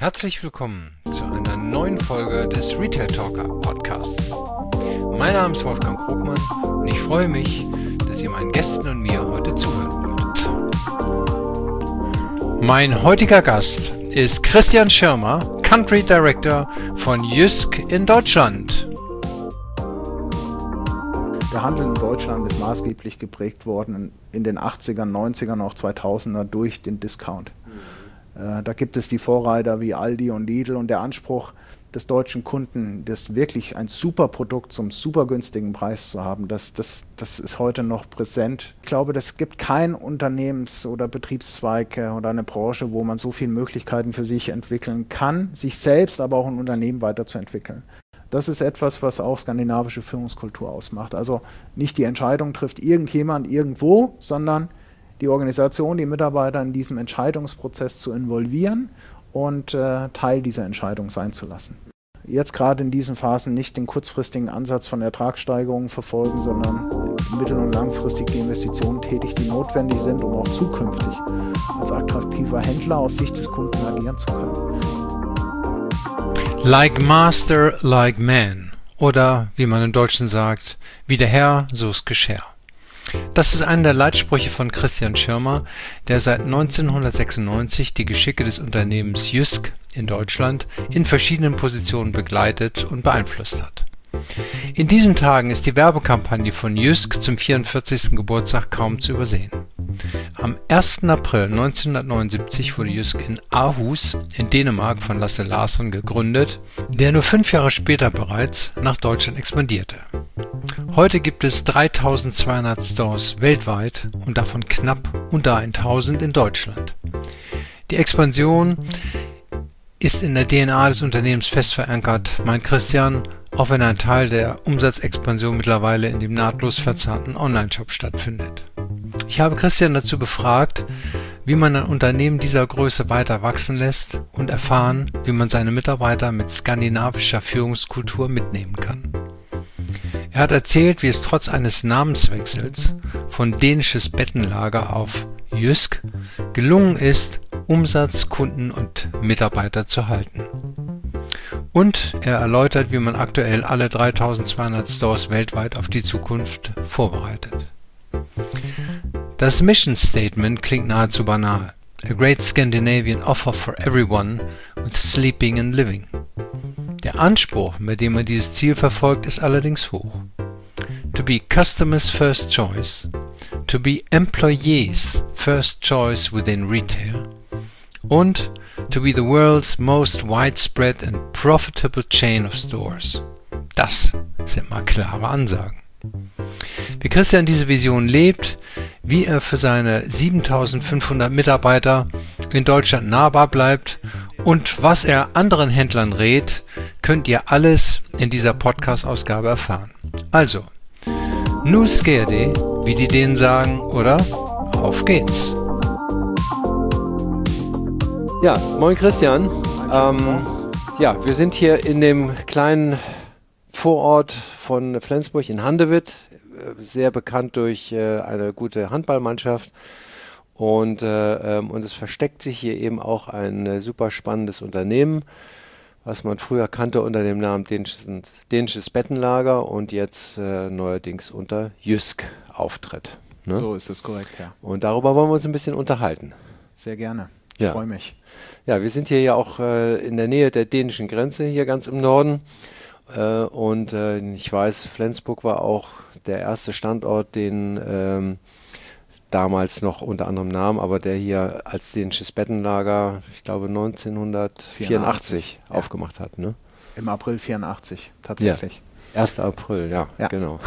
Herzlich willkommen zu einer neuen Folge des Retail Talker Podcasts. Mein Name ist Wolfgang Krogmann und ich freue mich, dass ihr meinen Gästen und mir heute zuhören wollt. Mein heutiger Gast ist Christian Schirmer, Country Director von Jysk in Deutschland. Der Handel in Deutschland ist maßgeblich geprägt worden in den 80ern, 90ern, auch 2000er durch den Discount. Da gibt es die Vorreiter wie Aldi und Lidl und der Anspruch des deutschen Kunden, das wirklich ein super Produkt zum super günstigen Preis zu haben, das ist heute noch präsent. Ich glaube, es gibt kein Unternehmens- oder Betriebszweig oder eine Branche, wo man so viele Möglichkeiten für sich entwickeln kann, sich selbst, aber auch ein Unternehmen weiterzuentwickeln. Das ist etwas, was auch skandinavische Führungskultur ausmacht. Also nicht die Entscheidung trifft irgendjemand irgendwo, sondern die Organisation, die Mitarbeiter in diesem Entscheidungsprozess zu involvieren und Teil dieser Entscheidung sein zu lassen. Jetzt gerade in diesen Phasen nicht den kurzfristigen Ansatz von Ertragssteigerungen verfolgen, sondern mittel- und langfristig die Investitionen tätig, die notwendig sind, um auch zukünftig als attraktiver Händler aus Sicht des Kunden agieren zu können. Like Master, like Man. Oder, wie man im Deutschen sagt, wie der Herr, so ist Geschirr. Das ist einer der Leitsprüche von Christian Schirmer, der seit 1996 die Geschicke des Unternehmens Jysk in Deutschland in verschiedenen Positionen begleitet und beeinflusst hat. In diesen Tagen ist die Werbekampagne von Jysk zum 44. Geburtstag kaum zu übersehen. Am 1. April 1979 wurde Jysk in Aarhus in Dänemark von Lasse Larsson gegründet, der nur 5 Jahre später bereits nach Deutschland expandierte. Heute gibt es 3200 Stores weltweit und davon knapp unter 1000 in Deutschland. Die Expansion ist in der DNA des Unternehmens fest verankert, meint Christian, auch wenn ein Teil der Umsatzexpansion mittlerweile in dem nahtlos verzahnten Online-Shop stattfindet. Ich habe Christian dazu befragt, wie man ein Unternehmen dieser Größe weiter wachsen lässt und erfahren, wie man seine Mitarbeiter mit skandinavischer Führungskultur mitnehmen kann. Er hat erzählt, wie es trotz eines Namenswechsels von dänisches Bettenlager auf Jysk gelungen ist, Umsatz, Kunden und Mitarbeiter zu halten. Und er erläutert, wie man aktuell alle 3200 Stores weltweit auf die Zukunft vorbereitet. Das Mission Statement klingt nahezu banal. A great Scandinavian offer for everyone with sleeping and living. Der Anspruch, mit dem man dieses Ziel verfolgt, ist allerdings hoch. To be customers' first choice, to be employees' first choice within retail und to be the world's most widespread and profitable chain of stores. Das sind mal klare Ansagen. Wie Christian diese Vision lebt, wie er für seine 7500 Mitarbeiter in Deutschland nahbar bleibt und was er anderen Händlern rät, könnt ihr alles in dieser Podcast-Ausgabe erfahren. Also, nu sker det, wie die Dänen sagen, oder auf geht's. Ja, moin Christian. Wir sind hier in dem kleinen Vorort von Flensburg in Handewitt, sehr bekannt durch eine gute Handballmannschaft und es versteckt sich hier eben auch ein super spannendes Unternehmen, was man früher kannte unter dem Namen dänisches Bettenlager und jetzt neuerdings unter Jysk auftritt. Ne? So ist es korrekt, ja. Und darüber wollen wir uns ein bisschen unterhalten. Sehr gerne. Ich freue mich. Ja, wir sind hier ja auch in der Nähe der dänischen Grenze, hier ganz im Norden. Ich weiß, Flensburg war auch der erste Standort, den damals noch unter anderem Namen, aber der hier als dänisches Bettenlager, ich glaube 1984 aufgemacht hat. Ne? Im April 84, tatsächlich. Ja, 1. April, ja. Genau.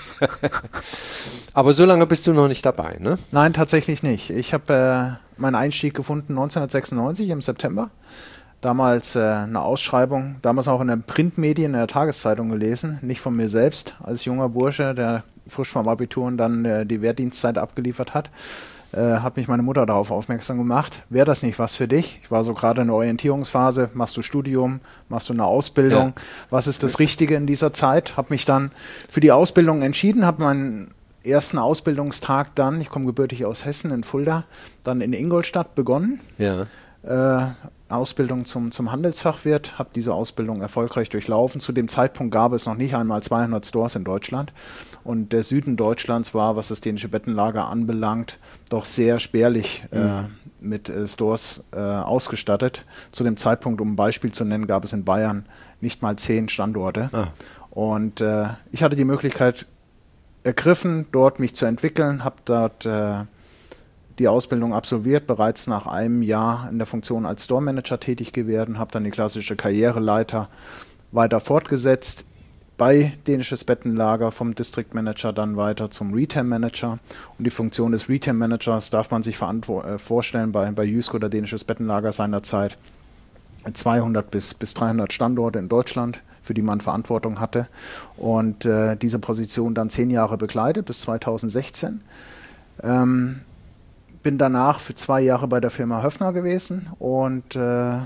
Aber so lange bist du noch nicht dabei, ne? Nein, tatsächlich nicht. Ich habe meinen Einstieg gefunden 1996 im September. Damals eine Ausschreibung, damals auch in den Printmedien, in der Tageszeitung gelesen, nicht von mir selbst, als junger Bursche, der frisch vom Abitur und dann die Wehrdienstzeit abgeliefert hat, hat mich meine Mutter darauf aufmerksam gemacht. Wäre das nicht was für dich? Ich war so gerade in der Orientierungsphase, machst du Studium, machst du eine Ausbildung, was ist das Richtige in dieser Zeit? Habe mich dann für die Ausbildung entschieden, habe meinen ersten Ausbildungstag dann, ich komme gebürtig aus Hessen, in Fulda, dann in Ingolstadt begonnen. Ja. Ausbildung zum Handelsfachwirt, habe diese Ausbildung erfolgreich durchlaufen. Zu dem Zeitpunkt gab es noch nicht einmal 200 Stores in Deutschland. Und der Süden Deutschlands war, was das dänische Bettenlager anbelangt, doch sehr spärlich mit Stores ausgestattet. Zu dem Zeitpunkt, um ein Beispiel zu nennen, gab es in Bayern nicht mal 10 Standorte. Und ich hatte die Möglichkeit ergriffen, dort mich zu entwickeln, habe dort die Ausbildung absolviert, bereits nach einem Jahr in der Funktion als Store Manager tätig geworden, habe dann die klassische Karriereleiter weiter fortgesetzt bei dänisches Bettenlager, vom District Manager dann weiter zum Retail Manager. Und die Funktion des Retail Managers darf man sich vorstellen bei Jysk oder dänisches Bettenlager seinerzeit 200 bis 300 Standorte in Deutschland, für die man Verantwortung hatte. Und diese Position dann 10 Jahre begleitet bis 2016. Bin danach für 2 Jahre bei der Firma Höffner gewesen und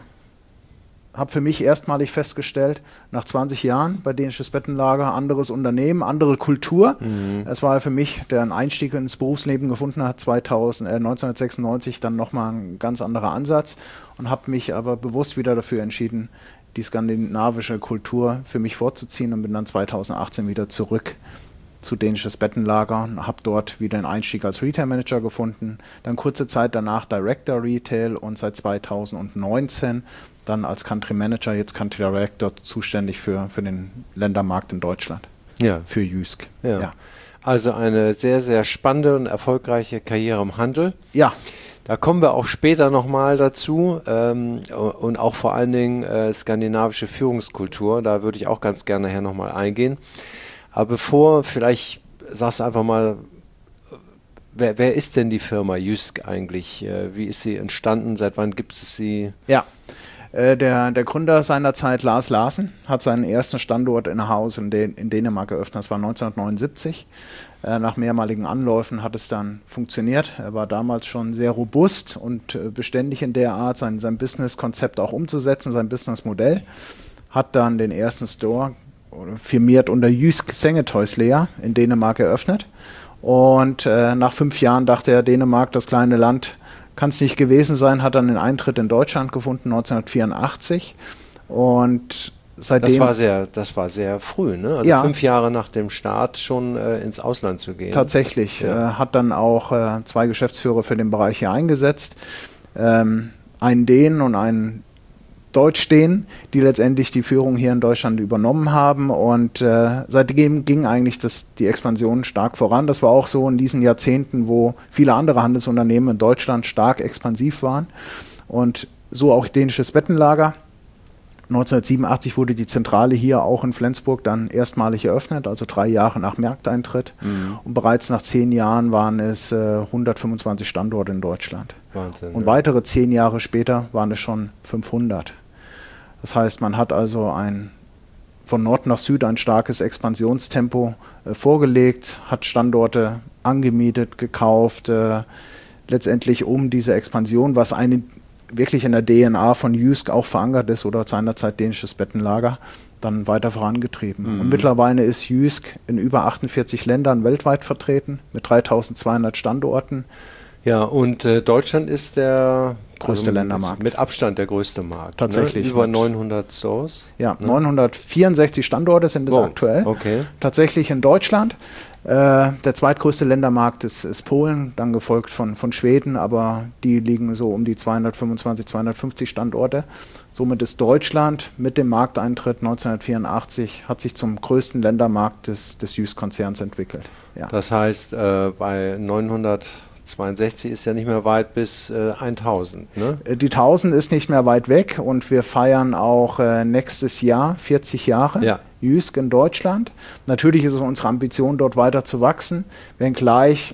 habe für mich erstmalig festgestellt, nach 20 Jahren bei dänisches Bettenlager, anderes Unternehmen, andere Kultur. Es war für mich, der einen Einstieg ins Berufsleben gefunden hat, 1996 dann nochmal ein ganz anderer Ansatz und habe mich aber bewusst wieder dafür entschieden, die skandinavische Kultur für mich vorzuziehen und bin dann 2018 wieder zurück zu dänisches Bettenlager und habe dort wieder einen Einstieg als Retail Manager gefunden. Dann kurze Zeit danach Director Retail und seit 2019 dann als Country Manager, jetzt Country Director, zuständig für den Ländermarkt in Deutschland, für Jysk. Ja. Also eine sehr, sehr spannende und erfolgreiche Karriere im Handel. Ja. Da kommen wir auch später nochmal dazu und auch vor allen Dingen skandinavische Führungskultur, da würde ich auch ganz gerne nachher nochmal eingehen. Aber bevor, vielleicht sagst du einfach mal, wer ist denn die Firma Jysk eigentlich? Wie ist sie entstanden? Seit wann gibt es sie? Ja, der Gründer seinerzeit, Lars Larsen, hat seinen ersten Standort in Haus in Dänemark eröffnet. Das war 1979. Nach mehrmaligen Anläufen hat es dann funktioniert. Er war damals schon sehr robust und beständig in der Art, sein Business-Konzept auch umzusetzen, sein Businessmodell. Hat dann den ersten Store firmiert unter Jysk Sengetøjslæger in Dänemark eröffnet. Und nach 5 Jahren dachte er, Dänemark, das kleine Land, kann es nicht gewesen sein, hat dann den Eintritt in Deutschland gefunden, 1984. Und seitdem... Das war sehr früh, ne? Also 5 Jahre nach dem Start schon ins Ausland zu gehen. Tatsächlich. Hat dann auch 2 Geschäftsführer für den Bereich hier eingesetzt. Einen Dänen und einen Deutsch-Dänen, die letztendlich die Führung hier in Deutschland übernommen haben. Und seitdem ging eigentlich die Expansion stark voran. Das war auch so in diesen Jahrzehnten, wo viele andere Handelsunternehmen in Deutschland stark expansiv waren. Und so auch dänisches Bettenlager. 1987 wurde die Zentrale hier auch in Flensburg dann erstmalig eröffnet, also 3 Jahre nach Markteintritt. Und bereits nach 10 Jahren waren es 125 Standorte in Deutschland. Wahnsinn, und weitere 10 Jahre später waren es schon 500. Das heißt, man hat also von Nord nach Süd ein starkes Expansionstempo vorgelegt, hat Standorte angemietet, gekauft, letztendlich um diese Expansion, was wirklich in der DNA von Jysk auch verankert ist oder seinerzeit dänisches Bettenlager, dann weiter vorangetrieben. Und mittlerweile ist Jysk in über 48 Ländern weltweit vertreten, mit 3200 Standorten. Ja, und Deutschland ist der größte Ländermarkt. Mit Abstand der größte Markt. Tatsächlich. Ne? Über 900 Stores. Ja, 964 Standorte sind es aktuell. Okay. Tatsächlich in Deutschland. Der zweitgrößte Ländermarkt ist Polen, dann gefolgt von Schweden, aber die liegen so um die 225, 250 Standorte. Somit ist Deutschland mit dem Markteintritt 1984 hat sich zum größten Ländermarkt des Jysk-Konzerns entwickelt. Ja. Das heißt, bei 962 ist ja nicht mehr weit bis 1000, ne? Die 1000 ist nicht mehr weit weg und wir feiern auch nächstes Jahr 40 Jahre Jysk in Deutschland. Natürlich ist es unsere Ambition, dort weiter zu wachsen, wenngleich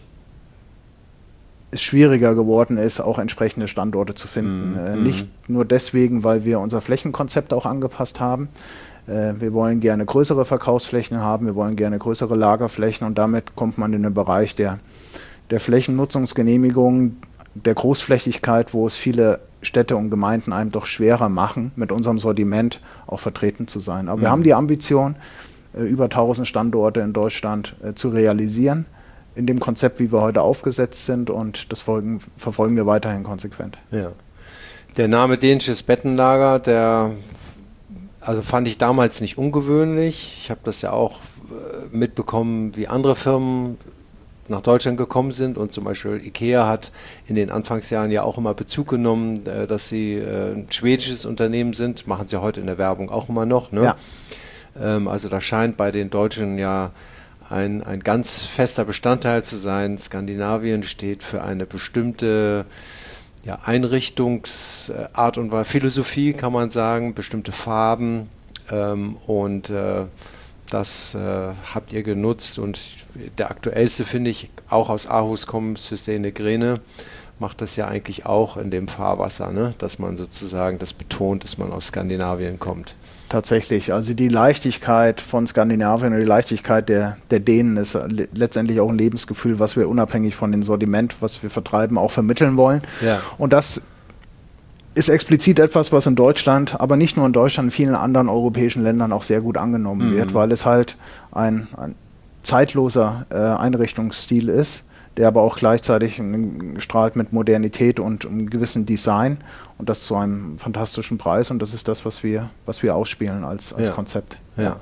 es schwieriger geworden ist, auch entsprechende Standorte zu finden. Nicht nur deswegen, weil wir unser Flächenkonzept auch angepasst haben. Wir wollen gerne größere Verkaufsflächen haben, wir wollen gerne größere Lagerflächen und damit kommt man in den Bereich der Flächennutzungsgenehmigung, der Großflächigkeit, wo es viele Städte und Gemeinden einem doch schwerer machen, mit unserem Sortiment auch vertreten zu sein. Aber wir haben die Ambition, über 1000 Standorte in Deutschland zu realisieren, in dem Konzept, wie wir heute aufgesetzt sind und das verfolgen wir weiterhin konsequent. Ja. Der Name dänisches Bettenlager, also fand ich damals nicht ungewöhnlich. Ich habe das ja auch mitbekommen, wie andere Firmen nach Deutschland gekommen sind, und zum Beispiel IKEA hat in den Anfangsjahren ja auch immer Bezug genommen, dass sie ein schwedisches Unternehmen sind, machen sie heute in der Werbung auch immer noch. Ne? Ja. Also das scheint bei den Deutschen ja ein ganz fester Bestandteil zu sein. Skandinavien steht für eine bestimmte Einrichtungsart und Philosophie, kann man sagen, bestimmte Farben, und das habt ihr genutzt, und der aktuellste, finde ich, auch aus Aarhus kommt, Sustainable Grene, macht das ja eigentlich auch in dem Fahrwasser, ne? Dass man sozusagen das betont, dass man aus Skandinavien kommt. Tatsächlich, also die Leichtigkeit von Skandinavien und die Leichtigkeit der Dänen ist letztendlich auch ein Lebensgefühl, was wir unabhängig von dem Sortiment, was wir vertreiben, auch vermitteln wollen. Ja. Und das ist explizit etwas, was in Deutschland, aber nicht nur in Deutschland, in vielen anderen europäischen Ländern auch sehr gut angenommen wird, weil es halt ein zeitloser Einrichtungsstil ist, der aber auch gleichzeitig strahlt mit Modernität und einem gewissen Design, und das zu einem fantastischen Preis, und das ist das, was wir ausspielen als Konzept.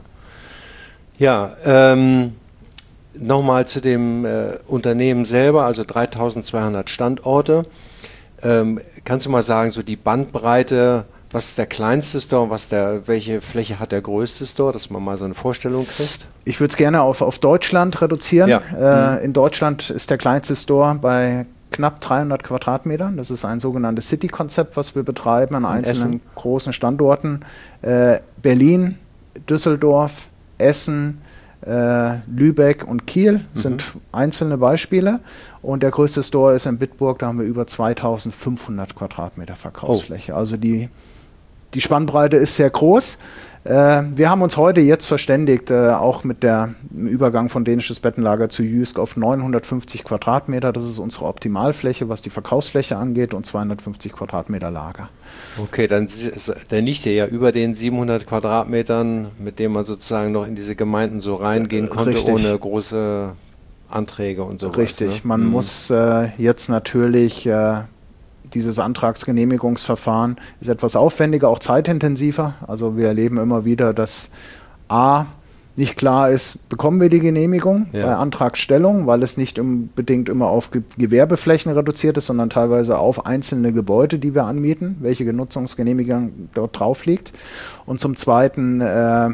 Nochmal zu dem Unternehmen selber, also 3200 Standorte. Kannst du mal sagen, so die Bandbreite, was ist der kleinste Store, welche Fläche hat der größte Store, dass man mal so eine Vorstellung kriegt? Ich würde es gerne auf Deutschland reduzieren. Ja. In Deutschland ist der kleinste Store bei knapp 300 Quadratmetern. Das ist ein sogenanntes City-Konzept, was wir betreiben an einzelnen großen Standorten. Berlin, Düsseldorf, Essen, Lübeck und Kiel sind einzelne Beispiele, und der größte Store ist in Bitburg, da haben wir über 2500 Quadratmeter Verkaufsfläche. Also die Spannbreite ist sehr groß. Wir haben uns heute jetzt verständigt, auch mit dem Übergang von dänisches Bettenlager zu Jysk, auf 950 Quadratmeter. Das ist unsere Optimalfläche, was die Verkaufsfläche angeht, und 250 Quadratmeter Lager. Okay, dann liegt ihr ja über den 700 Quadratmetern, mit denen man sozusagen noch in diese Gemeinden so reingehen konnte, Richtig. ohne große Anträge und sowas. Richtig, ne? man muss jetzt natürlich dieses Antragsgenehmigungsverfahren ist etwas aufwendiger, auch zeitintensiver. Also wir erleben immer wieder, dass nicht klar ist, bekommen wir die Genehmigung bei Antragstellung, weil es nicht unbedingt immer auf Gewerbeflächen reduziert ist, sondern teilweise auf einzelne Gebäude, die wir anmieten, welche Genutzungsgenehmigung dort drauf liegt. Und zum Zweiten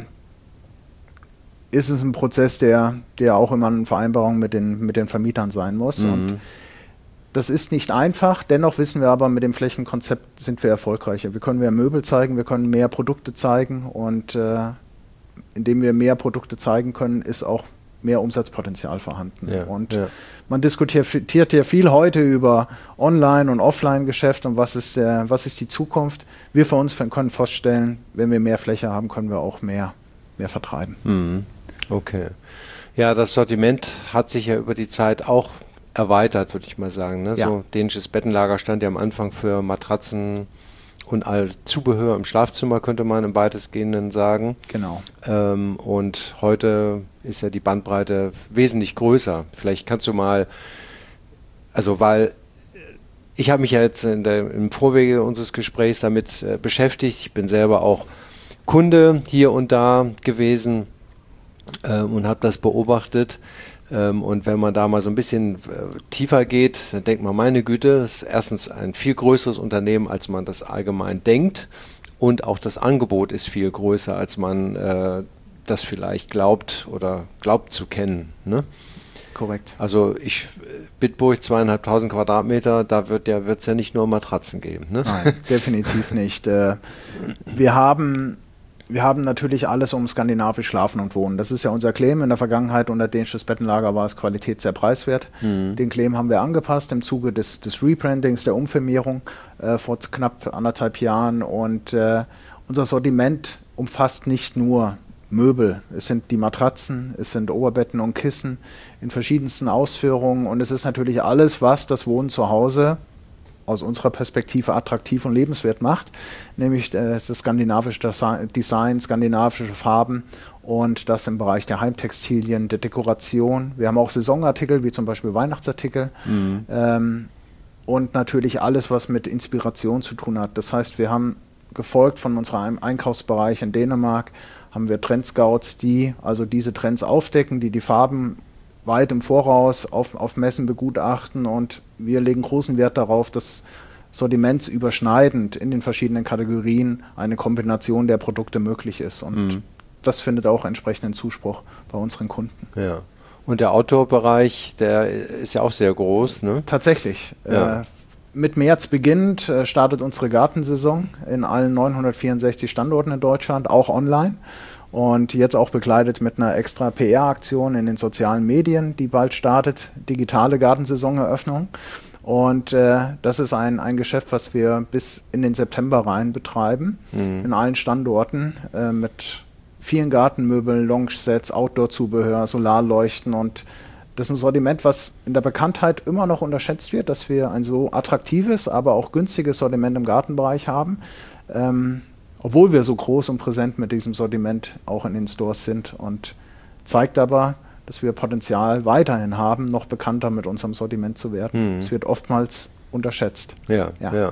ist es ein Prozess, der auch immer in Vereinbarung mit den Vermietern sein muss. Und das ist nicht einfach, dennoch wissen wir aber, mit dem Flächenkonzept sind wir erfolgreicher. Wir können mehr Möbel zeigen, wir können mehr Produkte zeigen, und indem wir mehr Produkte zeigen können, ist auch mehr Umsatzpotenzial vorhanden. Man diskutiert ja viel heute über Online- und Offline-Geschäft und was ist die Zukunft. Wir für uns können feststellen, wenn wir mehr Fläche haben, können wir auch mehr vertreiben. Okay. Ja, das Sortiment hat sich ja über die Zeit auch erweitert, würde ich mal sagen. Ne? Ja. So dänisches Bettenlager stand ja am Anfang für Matratzen und all Zubehör im Schlafzimmer, könnte man im weitestgehenden sagen. Genau. Und heute ist ja die Bandbreite wesentlich größer. Vielleicht kannst du mal, also weil ich habe mich ja jetzt im Vorwege unseres Gesprächs damit beschäftigt. Ich bin selber auch Kunde hier und da gewesen und habe das beobachtet. Und wenn man da mal so ein bisschen tiefer geht, dann denkt man, meine Güte, das ist erstens ein viel größeres Unternehmen, als man das allgemein denkt. Und auch das Angebot ist viel größer, als man das vielleicht glaubt zu kennen. Ne? Korrekt. Also Bitburg 2.500 Quadratmeter, da wird es ja nicht nur Matratzen geben. Ne? Nein, definitiv nicht. Wir haben natürlich alles um skandinavisch Schlafen und Wohnen. Das ist ja unser Claim. In der Vergangenheit unter dänisches Bettenlager war es Qualität sehr preiswert. Den Claim haben wir angepasst im Zuge des Rebrandings, der Umfirmierung vor knapp 1,5 Jahren. Und unser Sortiment umfasst nicht nur Möbel. Es sind die Matratzen, es sind Oberbetten und Kissen in verschiedensten Ausführungen. Und es ist natürlich alles, was das Wohnen zu Hause aus unserer Perspektive attraktiv und lebenswert macht, nämlich das skandinavische Design, skandinavische Farben und das im Bereich der Heimtextilien, der Dekoration. Wir haben auch Saisonartikel, wie zum Beispiel Weihnachtsartikel. und natürlich alles, was mit Inspiration zu tun hat. Das heißt, wir haben gefolgt von unserem Einkaufsbereich in Dänemark, haben wir Trendscouts, die also diese Trends aufdecken, die Farben weit im Voraus auf Messen begutachten, und wir legen großen Wert darauf, dass sortimentsüberschneidend in den verschiedenen Kategorien eine Kombination der Produkte möglich ist, und das findet auch entsprechenden Zuspruch bei unseren Kunden. Ja. Und der Outdoor-Bereich, der ist ja auch sehr groß, ne? Tatsächlich. Ja. Mit März beginnt, startet unsere Gartensaison in allen 964 Standorten in Deutschland, auch online. Und jetzt auch begleitet mit einer extra PR-Aktion in den sozialen Medien, die bald startet, digitale Gartensaisoneröffnung. Und das ist ein Geschäft, was wir bis in den September rein betreiben, in allen Standorten, mit vielen Gartenmöbeln, Lounge-Sets, Outdoor-Zubehör, Solarleuchten, und das ist ein Sortiment, was in der Bekanntheit immer noch unterschätzt wird, dass wir ein so attraktives, aber auch günstiges Sortiment im Gartenbereich haben, obwohl wir so groß und präsent mit diesem Sortiment auch in den Stores sind, und zeigt aber, dass wir Potenzial weiterhin haben, noch bekannter mit unserem Sortiment zu werden. Es wird oftmals unterschätzt. Ja.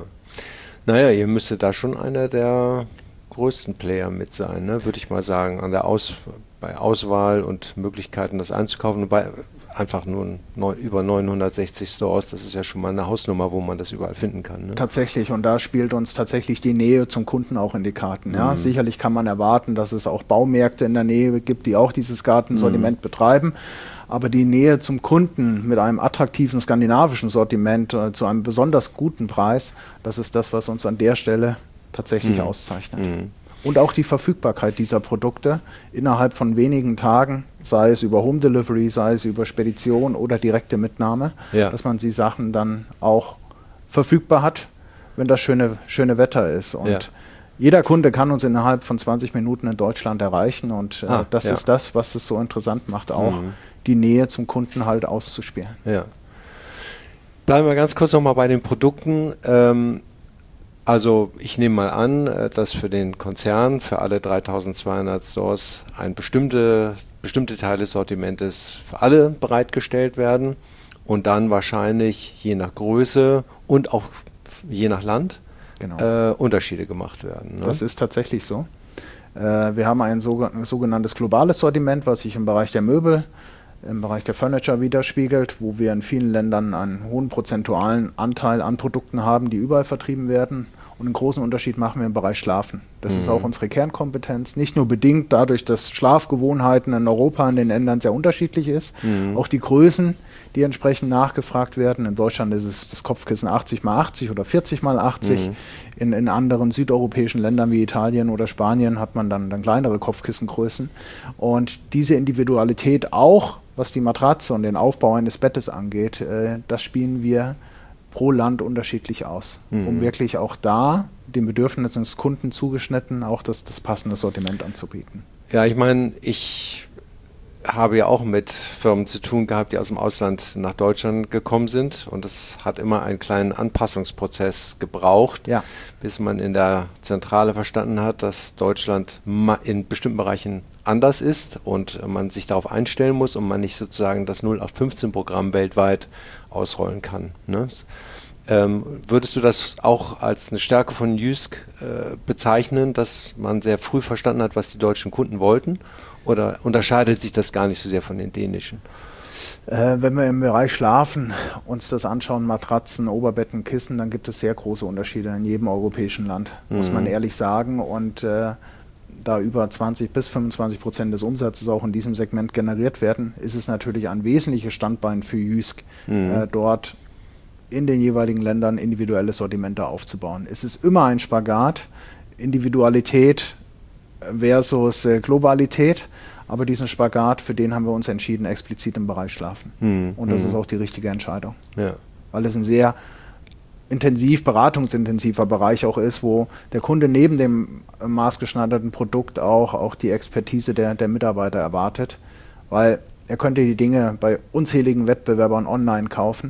Naja, ihr müsstet da schon einer der größten Player mit sein, ne? Würde ich mal sagen, bei Auswahl und Möglichkeiten, das einzukaufen. Und bei einfach nur über 960 Stores, das ist ja schon mal eine Hausnummer, wo man das überall finden kann. Ne? Tatsächlich, und da spielt uns tatsächlich die Nähe zum Kunden auch in die Karten. Ja? Sicherlich kann man erwarten, dass es auch Baumärkte in der Nähe gibt, die auch dieses Gartensortiment betreiben. Aber die Nähe zum Kunden mit einem attraktiven skandinavischen Sortiment zu einem besonders guten Preis, das ist das, was uns an der Stelle tatsächlich auszeichnet. Und auch die Verfügbarkeit dieser Produkte innerhalb von wenigen Tagen, sei es über Home Delivery, sei es über Spedition oder direkte Mitnahme, dass man die Sachen dann auch verfügbar hat, wenn das schöne Wetter ist. Und jeder Kunde kann uns innerhalb von 20 Minuten in Deutschland erreichen, und das ist das, was es so interessant macht, auch die Nähe zum Kunden halt auszuspielen. Ja. Bleiben wir ganz kurz nochmal bei den Produkten. Also ich nehme mal an, dass für den Konzern, für alle 3200 Stores, bestimmte Teile des Sortimentes für alle bereitgestellt werden und dann wahrscheinlich je nach Größe und auch je nach Land Unterschiede gemacht werden. Ne? Das ist tatsächlich so. Wir haben ein sogenanntes globales Sortiment, was sich im Bereich der Möbel, im Bereich der Furniture widerspiegelt, wo wir in vielen Ländern einen hohen prozentualen Anteil an Produkten haben, die überall vertrieben werden. Und einen großen Unterschied machen wir im Bereich Schlafen. Das ist auch unsere Kernkompetenz. Nicht nur bedingt dadurch, dass Schlafgewohnheiten in Europa in den Ländern sehr unterschiedlich ist. Auch die Größen, die entsprechend nachgefragt werden. In Deutschland ist es das Kopfkissen 80x80 oder 40x80. In anderen südeuropäischen Ländern wie Italien oder Spanien hat man dann kleinere Kopfkissengrößen. Und diese Individualität auch, was die Matratze und den Aufbau eines Bettes angeht, das spielen wir pro Land unterschiedlich aus, um wirklich auch da den Bedürfnissen des Kunden zugeschnitten auch das passende Sortiment anzubieten. Ja, ich meine, ich habe ja auch mit Firmen zu tun gehabt, die aus dem Ausland nach Deutschland gekommen sind, und es hat immer einen kleinen Anpassungsprozess gebraucht, bis man in der Zentrale verstanden hat, dass Deutschland in bestimmten Bereichen anders ist und man sich darauf einstellen muss und man nicht sozusagen das 0815-Programm weltweit ausrollen kann. Ne? Würdest du das auch als eine Stärke von Jysk bezeichnen, dass man sehr früh verstanden hat, was die deutschen Kunden wollten? Oder unterscheidet sich das gar nicht so sehr von den dänischen? Wenn wir im Bereich Schlafen uns das anschauen, Matratzen, Oberbetten, Kissen, dann gibt es sehr große Unterschiede in jedem europäischen Land, muss man ehrlich sagen. Und da über 20-25% des Umsatzes auch in diesem Segment generiert werden, ist es natürlich ein wesentliches Standbein für Jysk, dort in den jeweiligen Ländern individuelle Sortimente aufzubauen. Es ist immer ein Spagat, Individualität versus Globalität, aber diesen Spagat, für den haben wir uns entschieden, explizit im Bereich Schlafen. Und das ist auch die richtige Entscheidung. Ja. Weil es ein sehr beratungsintensiver Bereich auch ist, wo der Kunde neben dem maßgeschneiderten Produkt auch die Expertise der Mitarbeiter erwartet, weil er könnte die Dinge bei unzähligen Wettbewerbern online kaufen,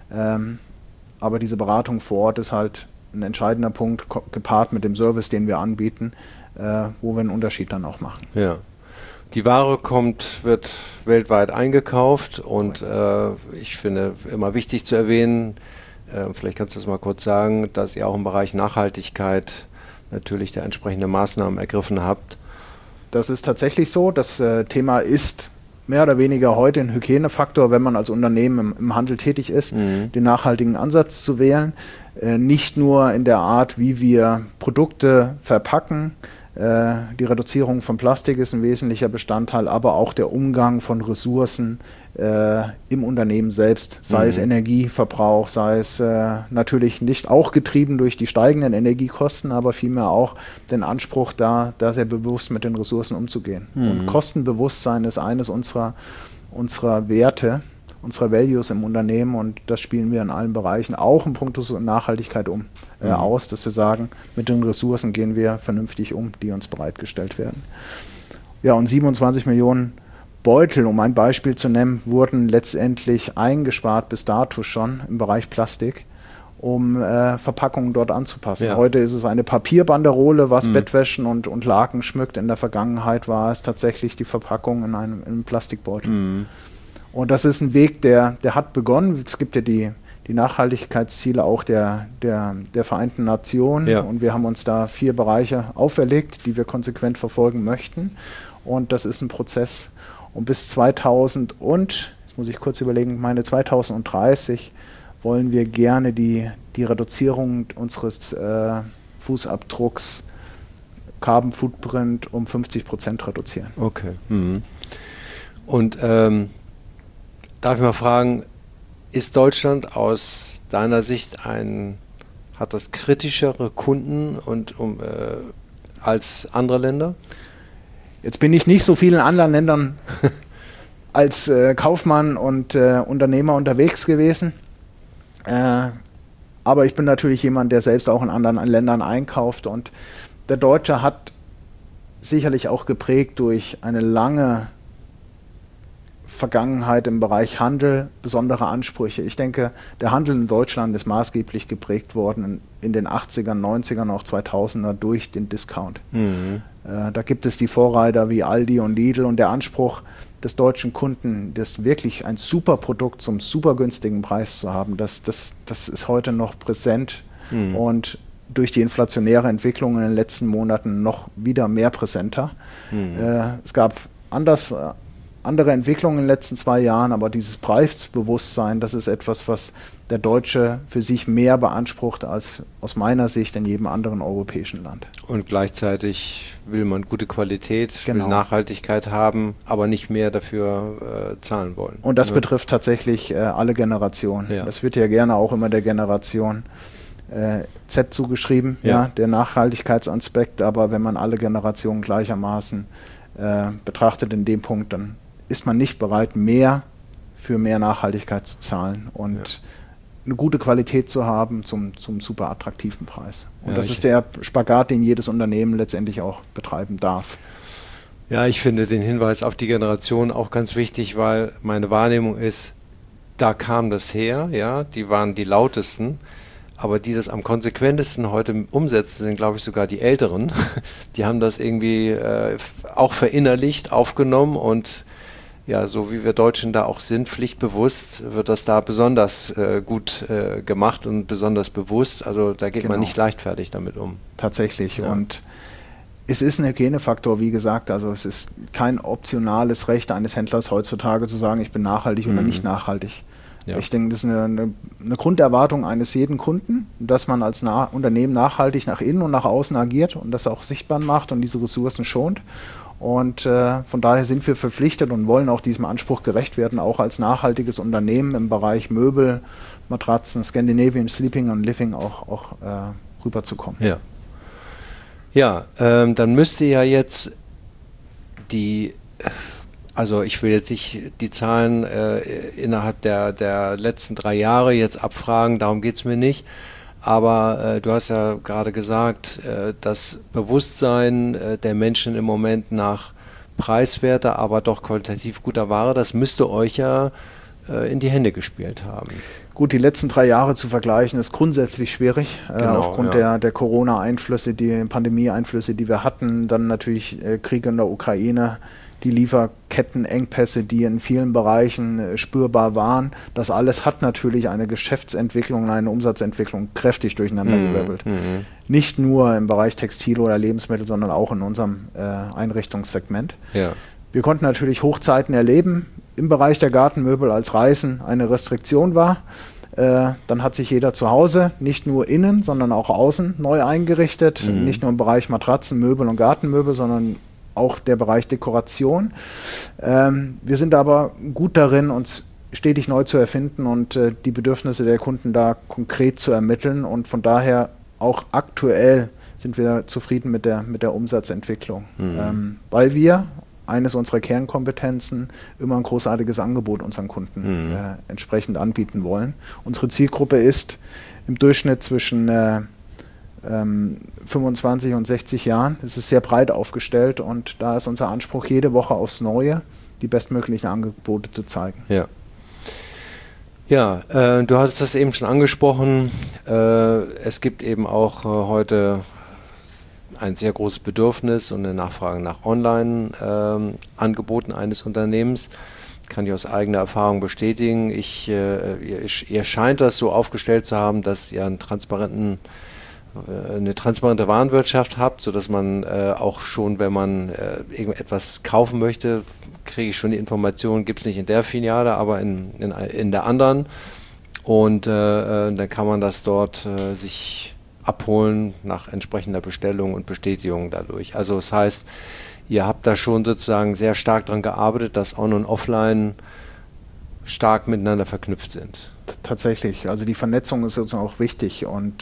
aber diese Beratung vor Ort ist halt ein entscheidender Punkt, gepaart mit dem Service, den wir anbieten, wo wir einen Unterschied dann auch machen. Ja. Die Ware wird weltweit eingekauft und ich finde immer wichtig zu erwähnen, Vielleicht kannst du das mal kurz sagen, dass ihr auch im Bereich Nachhaltigkeit natürlich da entsprechende Maßnahmen ergriffen habt. Das ist tatsächlich so. Das Thema ist mehr oder weniger heute ein Hygienefaktor, wenn man als Unternehmen im Handel tätig ist, den nachhaltigen Ansatz zu wählen. Nicht nur in der Art, wie wir Produkte verpacken. Die Reduzierung von Plastik ist ein wesentlicher Bestandteil, aber auch der Umgang von Ressourcen im Unternehmen selbst, sei es Energieverbrauch, sei es natürlich nicht auch getrieben durch die steigenden Energiekosten, aber vielmehr auch den Anspruch, da sehr bewusst mit den Ressourcen umzugehen. Und Kostenbewusstsein ist eines unserer Werte, unserer Values im Unternehmen, und das spielen wir in allen Bereichen, auch in puncto Nachhaltigkeit aus, dass wir sagen, mit den Ressourcen gehen wir vernünftig um, die uns bereitgestellt werden. Ja, und 27 Millionen Beutel, um ein Beispiel zu nennen, wurden letztendlich eingespart bis dato schon im Bereich Plastik, um Verpackungen dort anzupassen. Ja. Heute ist es eine Papierbanderole, was Bettwäschen und Laken schmückt. In der Vergangenheit war es tatsächlich die Verpackung in einem Plastikbeutel. Und das ist ein Weg, der hat begonnen. Es gibt ja die Nachhaltigkeitsziele auch der Vereinten Nationen. Ja. Und wir haben uns da 4 Bereiche auferlegt, die wir konsequent verfolgen möchten. Und das ist ein Prozess. Und bis 2030 wollen wir gerne die Reduzierung unseres Fußabdrucks, Carbon Footprint, um 50% reduzieren. Okay. Und darf ich mal fragen, ist Deutschland aus deiner Sicht hat das kritischere Kunden als andere Länder? Jetzt bin ich nicht so viel in anderen Ländern als Kaufmann und Unternehmer unterwegs gewesen. Aber ich bin natürlich jemand, der selbst auch in anderen Ländern einkauft. Und der Deutsche hat sicherlich auch geprägt durch eine lange Vergangenheit im Bereich Handel, besondere Ansprüche. Ich denke, der Handel in Deutschland ist maßgeblich geprägt worden in den 80ern, 90ern, auch 2000er durch den Discount. Da gibt es die Vorreiter wie Aldi und Lidl, und der Anspruch des deutschen Kunden, das wirklich ein super Produkt zum super günstigen Preis zu haben, das ist heute noch präsent und durch die inflationäre Entwicklung in den letzten Monaten noch wieder mehr präsenter. Es gab andere Entwicklungen in den letzten 2 Jahren, aber dieses Preisbewusstsein, das ist etwas, was der Deutsche für sich mehr beansprucht als aus meiner Sicht in jedem anderen europäischen Land. Und gleichzeitig will man gute Qualität, will Nachhaltigkeit haben, aber nicht mehr dafür zahlen wollen. Und das betrifft tatsächlich alle Generationen. Ja. Das wird ja gerne auch immer der Generation Z zugeschrieben, der Nachhaltigkeitsaspekt, aber wenn man alle Generationen gleichermaßen betrachtet in dem Punkt, dann ist man nicht bereit, für mehr Nachhaltigkeit zu zahlen und eine gute Qualität zu haben zum super attraktiven Preis. Und das ist der Spagat, den jedes Unternehmen letztendlich auch betreiben darf. Ja, ich finde den Hinweis auf die Generation auch ganz wichtig, weil meine Wahrnehmung ist, da kam das her, die waren die lautesten, aber die das am konsequentesten heute umsetzen, sind, glaube ich, sogar die Älteren. Die haben das irgendwie auch verinnerlicht, aufgenommen, und so wie wir Deutschen da auch sind, pflichtbewusst, wird das da besonders gut gemacht und besonders bewusst. Also da geht man nicht leichtfertig damit um. Tatsächlich. Ja. Und es ist ein Hygienefaktor, wie gesagt. Also es ist kein optionales Recht eines Händlers heutzutage zu sagen, ich bin nachhaltig oder nicht nachhaltig. Ja. Ich denke, das ist eine Grunderwartung eines jeden Kunden, dass man als Unternehmen nachhaltig nach innen und nach außen agiert und das auch sichtbar macht und diese Ressourcen schont. Und von daher sind wir verpflichtet und wollen auch diesem Anspruch gerecht werden, auch als nachhaltiges Unternehmen im Bereich Möbel, Matratzen, Scandinavian Sleeping und Living auch rüberzukommen. Dann müsste ja jetzt also ich will jetzt nicht die Zahlen innerhalb der letzten 3 Jahre jetzt abfragen, darum geht es mir nicht. Aber du hast ja gerade gesagt, das Bewusstsein der Menschen im Moment nach preiswerter, aber doch qualitativ guter Ware, das müsste euch ja in die Hände gespielt haben. Gut, die letzten 3 Jahre zu vergleichen, ist grundsätzlich schwierig, aufgrund der Corona-Einflüsse, die Pandemie-Einflüsse, die wir hatten, dann natürlich Krieg in der Ukraine, die Lieferkettenengpässe, die in vielen Bereichen spürbar waren. Das alles hat natürlich eine Geschäftsentwicklung und eine Umsatzentwicklung kräftig durcheinandergewirbelt. Nicht nur im Bereich Textil oder Lebensmittel, sondern auch in unserem Einrichtungssegment. Ja. Wir konnten natürlich Hochzeiten erleben im Bereich der Gartenmöbel, als Reisen eine Restriktion war. Dann hat sich jeder zu Hause, nicht nur innen, sondern auch außen neu eingerichtet. Nicht nur im Bereich Matratzen, Möbel und Gartenmöbel, sondern auch der Bereich Dekoration. Wir sind aber gut darin, uns stetig neu zu erfinden und die Bedürfnisse der Kunden da konkret zu ermitteln. Und von daher auch aktuell sind wir zufrieden mit der Umsatzentwicklung, weil wir eines unserer Kernkompetenzen immer ein großartiges Angebot unseren Kunden entsprechend anbieten wollen. Unsere Zielgruppe ist im Durchschnitt zwischen 25 und 60 Jahren. Es ist sehr breit aufgestellt und da ist unser Anspruch, jede Woche aufs Neue die bestmöglichen Angebote zu zeigen. Ja. Ja, du hattest das eben schon angesprochen. Es gibt eben auch heute ein sehr großes Bedürfnis und eine Nachfrage nach Online-Angeboten eines Unternehmens. Kann ich aus eigener Erfahrung bestätigen. Ihr scheint das so aufgestellt zu haben, dass ihr eine transparente Warenwirtschaft habt, sodass man auch schon, wenn man irgendetwas kaufen möchte, kriege ich schon die Information, gibt es nicht in der Filiale, aber in der anderen. Und dann kann man das dort sich abholen nach entsprechender Bestellung und Bestätigung dadurch. Also das heißt, ihr habt da schon sozusagen sehr stark daran gearbeitet, dass On- und Offline stark miteinander verknüpft sind. Tatsächlich, also die Vernetzung ist uns auch wichtig und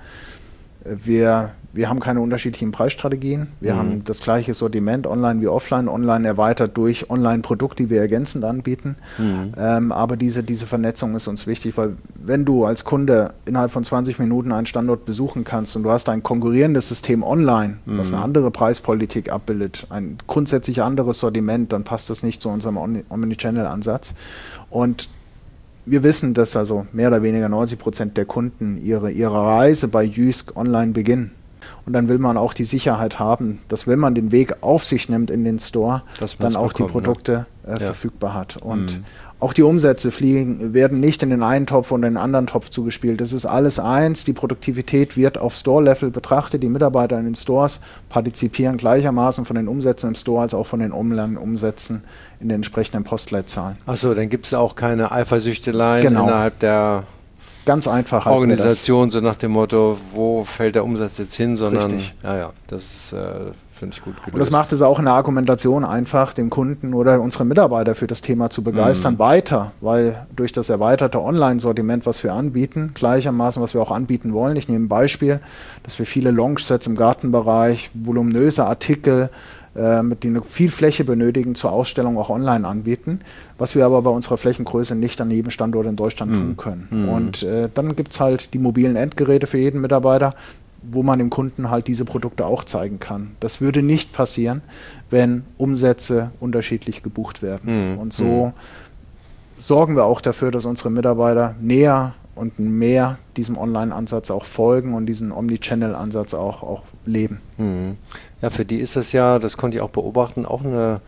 wir haben keine unterschiedlichen Preisstrategien. Wir haben das gleiche Sortiment, online wie offline. Online erweitert durch Online-Produkte, die wir ergänzend anbieten. Aber diese Vernetzung ist uns wichtig, weil wenn du als Kunde innerhalb von 20 Minuten einen Standort besuchen kannst und du hast ein konkurrierendes System online, was eine andere Preispolitik abbildet, ein grundsätzlich anderes Sortiment, dann passt das nicht zu unserem Omnichannel-Ansatz. Und wir wissen, dass also mehr oder weniger 90% der Kunden ihre Reise bei Jysk online beginnen. Und dann will man auch die Sicherheit haben, dass wenn man den Weg auf sich nimmt in den Store, dann auch die Produkte verfügbar hat. Und auch die Umsätze werden nicht in den einen Topf und in den anderen Topf zugespielt. Das ist alles eins. Die Produktivität wird auf Store-Level betrachtet. Die Mitarbeiter in den Stores partizipieren gleichermaßen von den Umsätzen im Store als auch von den Online-Umsätzen in den entsprechenden Postleitzahlen. Achso, dann gibt es auch keine Eifersüchteleien innerhalb der ganz einfach Organisation, so nach dem Motto, wo fällt der Umsatz jetzt hin, sondern richtig. Das ist, finde ich gut gelöst. Und das macht es auch in der Argumentation einfach, den Kunden oder unsere Mitarbeiter für das Thema zu begeistern, weiter, weil durch das erweiterte Online-Sortiment, was wir anbieten, gleichermaßen, was wir auch anbieten wollen, ich nehme ein Beispiel, dass wir viele Lounge-Sets im Gartenbereich, voluminöse Artikel, die eine viel Fläche benötigen, zur Ausstellung auch online anbieten, was wir aber bei unserer Flächengröße nicht an jedem Standort in Deutschland tun können. Und dann gibt es halt die mobilen Endgeräte für jeden Mitarbeiter, wo man dem Kunden halt diese Produkte auch zeigen kann. Das würde nicht passieren, wenn Umsätze unterschiedlich gebucht werden. Und so sorgen wir auch dafür, dass unsere Mitarbeiter näher und mehr diesem Online-Ansatz auch folgen und diesen Omnichannel-Ansatz auch leben. Ja, für die ist das ja, das konnte ich auch beobachten, auch eine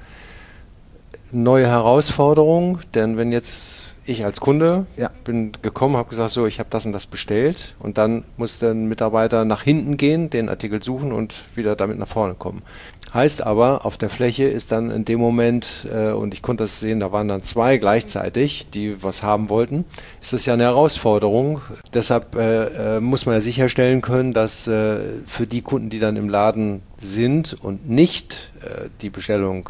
neue Herausforderung, denn wenn jetzt ich als Kunde bin gekommen, habe gesagt, so, ich habe das und das bestellt und dann muss der Mitarbeiter nach hinten gehen, den Artikel suchen und wieder damit nach vorne kommen. Heißt aber, auf der Fläche ist dann in dem Moment, und ich konnte das sehen, da waren dann zwei gleichzeitig, die was haben wollten, ist das ja eine Herausforderung. Deshalb muss man ja sicherstellen können, dass für die Kunden, die dann im Laden sind und nicht die Bestellung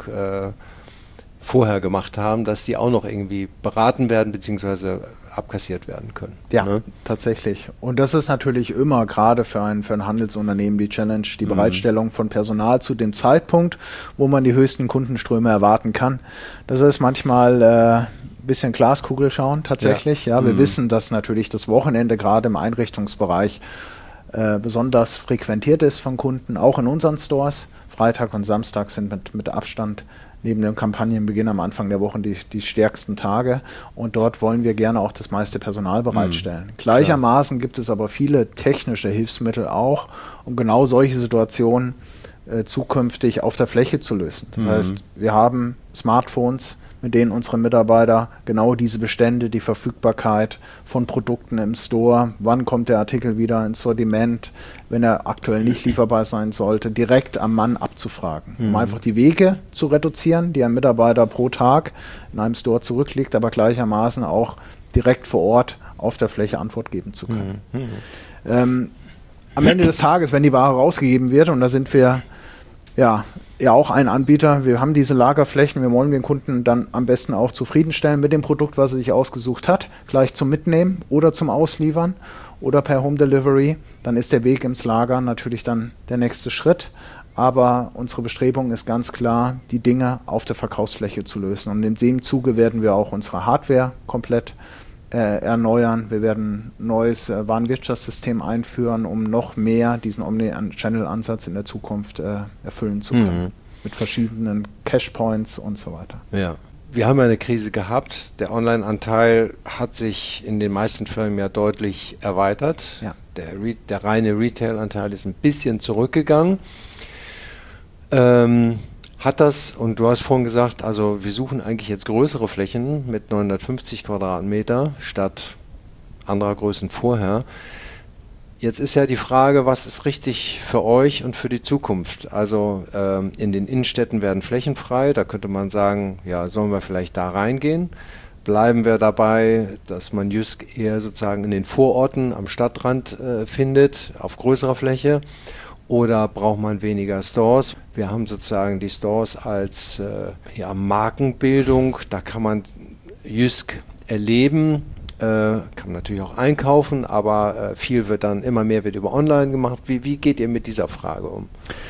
vorher gemacht haben, dass die auch noch irgendwie beraten werden bzw. abkassiert werden können. Ja, ne? Tatsächlich. Und das ist natürlich immer gerade für ein Handelsunternehmen die Challenge, die Bereitstellung von Personal zu dem Zeitpunkt, wo man die höchsten Kundenströme erwarten kann. Das ist manchmal ein bisschen Glaskugel schauen tatsächlich. Ja, wir wissen, dass natürlich das Wochenende gerade im Einrichtungsbereich besonders frequentiert ist von Kunden, auch in unseren Stores. Freitag und Samstag sind mit Abstand neben dem Kampagnenbeginn am Anfang der Woche die stärksten Tage und dort wollen wir gerne auch das meiste Personal bereitstellen. Gleichermaßen gibt es aber viele technische Hilfsmittel auch, um genau solche Situationen zukünftig auf der Fläche zu lösen. Das heißt, wir haben Smartphones, mit denen unsere Mitarbeiter genau diese Bestände, die Verfügbarkeit von Produkten im Store, wann kommt der Artikel wieder ins Sortiment, wenn er aktuell nicht lieferbar sein sollte, direkt am Mann abzufragen, um einfach die Wege zu reduzieren, die ein Mitarbeiter pro Tag in einem Store zurücklegt, aber gleichermaßen auch direkt vor Ort auf der Fläche Antwort geben zu können. Am Ende des Tages, wenn die Ware rausgegeben wird, und da sind wir ja auch ein Anbieter, wir haben diese Lagerflächen, wir wollen den Kunden dann am besten auch zufriedenstellen mit dem Produkt, was er sich ausgesucht hat, gleich zum Mitnehmen oder zum Ausliefern oder per Home Delivery, dann ist der Weg ins Lager natürlich dann der nächste Schritt. Aber unsere Bestrebung ist ganz klar, die Dinge auf der Verkaufsfläche zu lösen. Und in dem Zuge werden wir auch unsere Hardware komplett erneuern. Wir werden ein neues Warenwirtschaftssystem einführen, um noch mehr diesen Omni-Channel-Ansatz in der Zukunft erfüllen zu können. Mit verschiedenen Cashpoints und so weiter. Ja. Wir haben ja eine Krise gehabt. Der Online-Anteil hat sich in den meisten Firmen ja deutlich erweitert. Ja. Der reine Retail-Anteil ist ein bisschen zurückgegangen. Hat das, und du hast vorhin gesagt, also wir suchen eigentlich jetzt größere Flächen mit 950 Quadratmeter statt anderer Größen vorher. Jetzt ist ja die Frage, was ist richtig für euch und für die Zukunft? Also in den Innenstädten werden Flächen frei, da könnte man sagen, ja, sollen wir vielleicht da reingehen? Bleiben wir dabei, dass man Jysk eher sozusagen in den Vororten am Stadtrand findet, auf größerer Fläche? Oder braucht man weniger Stores? Wir haben sozusagen die Stores als Markenbildung. Da kann man Jysk erleben, kann man natürlich auch einkaufen, aber immer mehr wird über Online gemacht. Wie geht ihr mit dieser Frage um?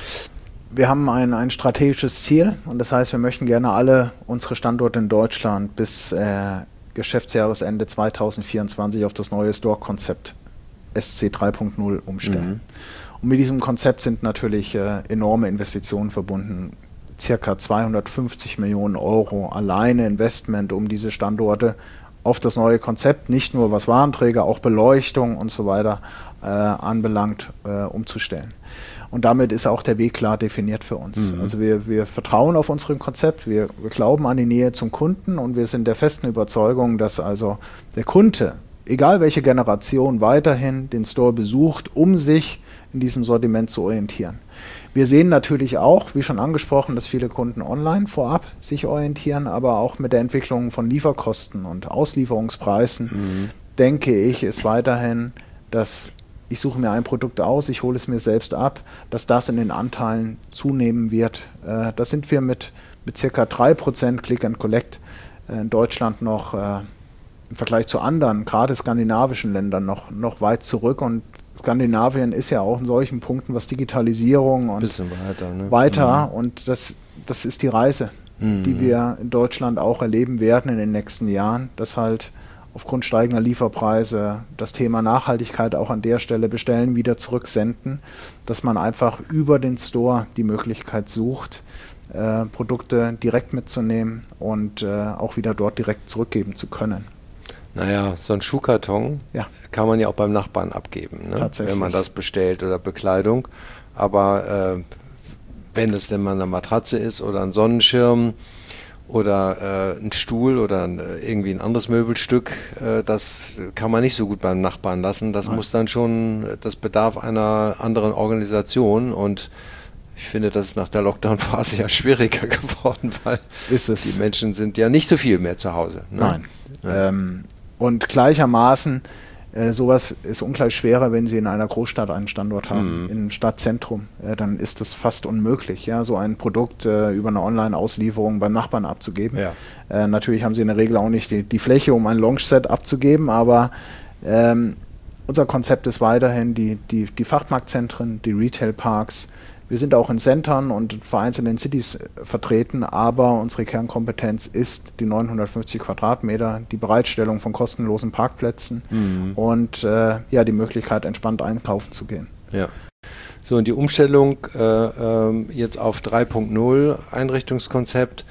Wir haben ein strategisches Ziel und das heißt, wir möchten gerne alle unsere Standorte in Deutschland bis Geschäftsjahresende 2024 auf das neue Store-Konzept SC 3.0 umstellen. Und mit diesem Konzept sind natürlich enorme Investitionen verbunden. Circa 250 Millionen Euro alleine Investment, um diese Standorte auf das neue Konzept, nicht nur was Warenträger, auch Beleuchtung und so weiter anbelangt, umzustellen. Und damit ist auch der Weg klar definiert für uns. Also wir vertrauen auf unserem Konzept, wir glauben an die Nähe zum Kunden und wir sind der festen Überzeugung, dass also der Kunde, egal welche Generation, weiterhin den Store besucht, um sich in diesem Sortiment zu orientieren. Wir sehen natürlich auch, wie schon angesprochen, dass viele Kunden online vorab sich orientieren, aber auch mit der Entwicklung von Lieferkosten und Auslieferungspreisen, denke ich, ist weiterhin, dass ich suche mir ein Produkt aus, ich hole es mir selbst ab, dass das in den Anteilen zunehmen wird. Da sind wir mit ca. 3% Click and Collect in Deutschland noch im Vergleich zu anderen, gerade skandinavischen Ländern, noch weit zurück. Und Skandinavien ist ja auch in solchen Punkten, was Digitalisierung und weiter. Und das ist die Reise, die wir in Deutschland auch erleben werden in den nächsten Jahren, dass halt aufgrund steigender Lieferpreise das Thema Nachhaltigkeit auch an der Stelle bestellen, wieder zurücksenden, dass man einfach über den Store die Möglichkeit sucht, Produkte direkt mitzunehmen und auch wieder dort direkt zurückgeben zu können. Naja, so ein Schuhkarton kann man ja auch beim Nachbarn abgeben, ne? Wenn man das bestellt oder Bekleidung. Aber wenn es denn mal eine Matratze ist oder ein Sonnenschirm oder ein Stuhl oder irgendwie ein anderes Möbelstück, das kann man nicht so gut beim Nachbarn lassen. Das muss dann schon, das bedarf einer anderen Organisation und ich finde, das ist nach der Lockdown-Phase ja schwieriger geworden, weil die Menschen sind ja nicht so viel mehr zu Hause. Ne? Nein. Und gleichermaßen, sowas ist ungleich schwerer, wenn Sie in einer Großstadt einen Standort haben, im Stadtzentrum. Dann ist das fast unmöglich, so ein Produkt über eine Online-Auslieferung beim Nachbarn abzugeben. Ja. Natürlich haben Sie in der Regel auch nicht die Fläche, um ein Launch-Set abzugeben, aber unser Konzept ist weiterhin die Fachmarktzentren, die Retail-Parks. Wir sind auch in Centern und vereinzelt in Cities vertreten, aber unsere Kernkompetenz ist die 950 Quadratmeter, die Bereitstellung von kostenlosen Parkplätzen und die Möglichkeit, entspannt einkaufen zu gehen. Ja. So, und die Umstellung jetzt auf 3.0 Einrichtungskonzept,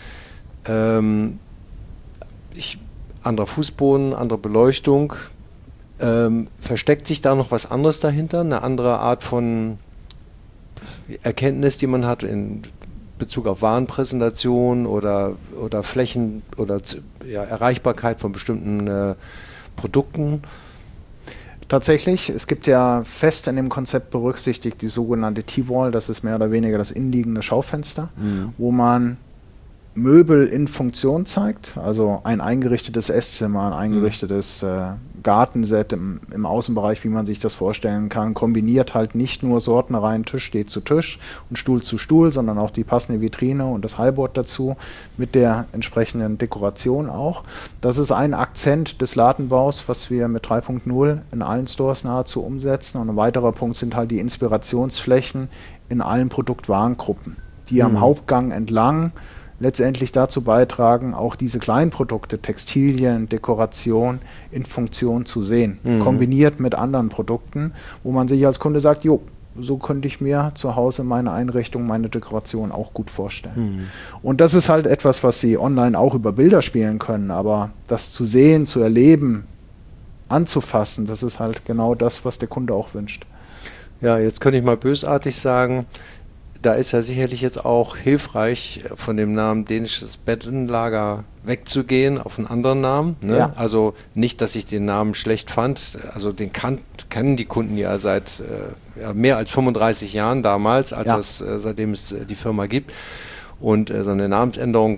anderer Fußboden, andere Beleuchtung, versteckt sich da noch was anderes dahinter, eine andere Art von Erkenntnis, die man hat in Bezug auf Warenpräsentation oder Flächen oder Erreichbarkeit von bestimmten Produkten? Tatsächlich, es gibt ja fest in dem Konzept berücksichtigt die sogenannte T-Wall, das ist mehr oder weniger das innenliegende Schaufenster, wo man Möbel in Funktion zeigt, also ein eingerichtetes Esszimmer, ein eingerichtetes Gartenset im Außenbereich, wie man sich das vorstellen kann, kombiniert halt nicht nur Sortenreihen Tisch steht zu Tisch und Stuhl zu Stuhl, sondern auch die passende Vitrine und das Highboard dazu mit der entsprechenden Dekoration auch. Das ist ein Akzent des Ladenbaus, was wir mit 3.0 in allen Stores nahezu umsetzen, und ein weiterer Punkt sind halt die Inspirationsflächen in allen Produktwarengruppen, die am Hauptgang entlang letztendlich dazu beitragen, auch diese kleinen Produkte, Textilien, Dekoration in Funktion zu sehen, kombiniert mit anderen Produkten, wo man sich als Kunde sagt, jo, so könnte ich mir zu Hause meine Einrichtung, meine Dekoration auch gut vorstellen. Und das ist halt etwas, was Sie online auch über Bilder spielen können, aber das zu sehen, zu erleben, anzufassen, das ist halt genau das, was der Kunde auch wünscht. Ja, jetzt könnte ich mal bösartig sagen, da ist ja sicherlich jetzt auch hilfreich, von dem Namen dänisches Bettenlager wegzugehen auf einen anderen Namen. Ne? Ja. Also nicht, dass ich den Namen schlecht fand. Also den kennen die Kunden ja seit mehr als 35 Jahren damals, seitdem es die Firma gibt. Und so eine Namensänderung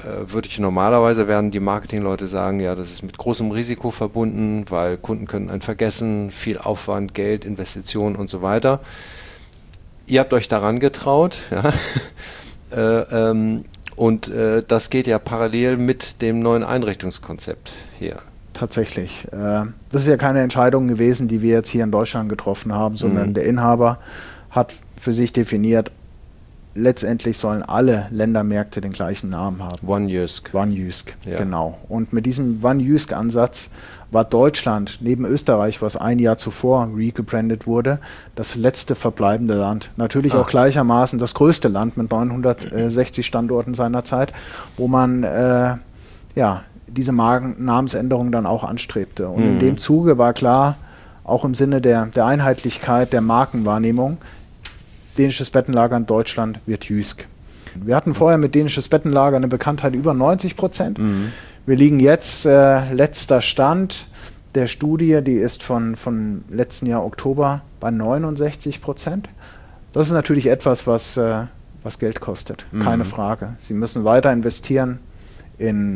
werden die Marketingleute sagen, ja, das ist mit großem Risiko verbunden, weil Kunden können einen vergessen, viel Aufwand, Geld, Investitionen und so weiter. Ihr habt euch daran getraut, ja? Und das geht ja parallel mit dem neuen Einrichtungskonzept hier. Tatsächlich. Das ist ja keine Entscheidung gewesen, die wir jetzt hier in Deutschland getroffen haben, sondern der Inhaber hat für sich definiert, letztendlich sollen alle Ländermärkte den gleichen Namen haben. One Jysk. One Jysk, ja. Genau. Und mit diesem One Jysk-Ansatz war Deutschland neben Österreich, was ein Jahr zuvor regebrandet wurde, das letzte verbleibende Land. Natürlich auch gleichermaßen das größte Land mit 960 Standorten seiner Zeit, wo man diese Namensänderung dann auch anstrebte. Und in dem Zuge war klar, auch im Sinne der Einheitlichkeit der Markenwahrnehmung, dänisches Bettenlager in Deutschland wird Jysk. Wir hatten vorher mit dänisches Bettenlager eine Bekanntheit über 90%. Wir liegen jetzt, letzter Stand der Studie, die ist von letzten Jahr Oktober, bei 69%. Das ist natürlich etwas, was Geld kostet, keine Frage. Sie müssen weiter investieren in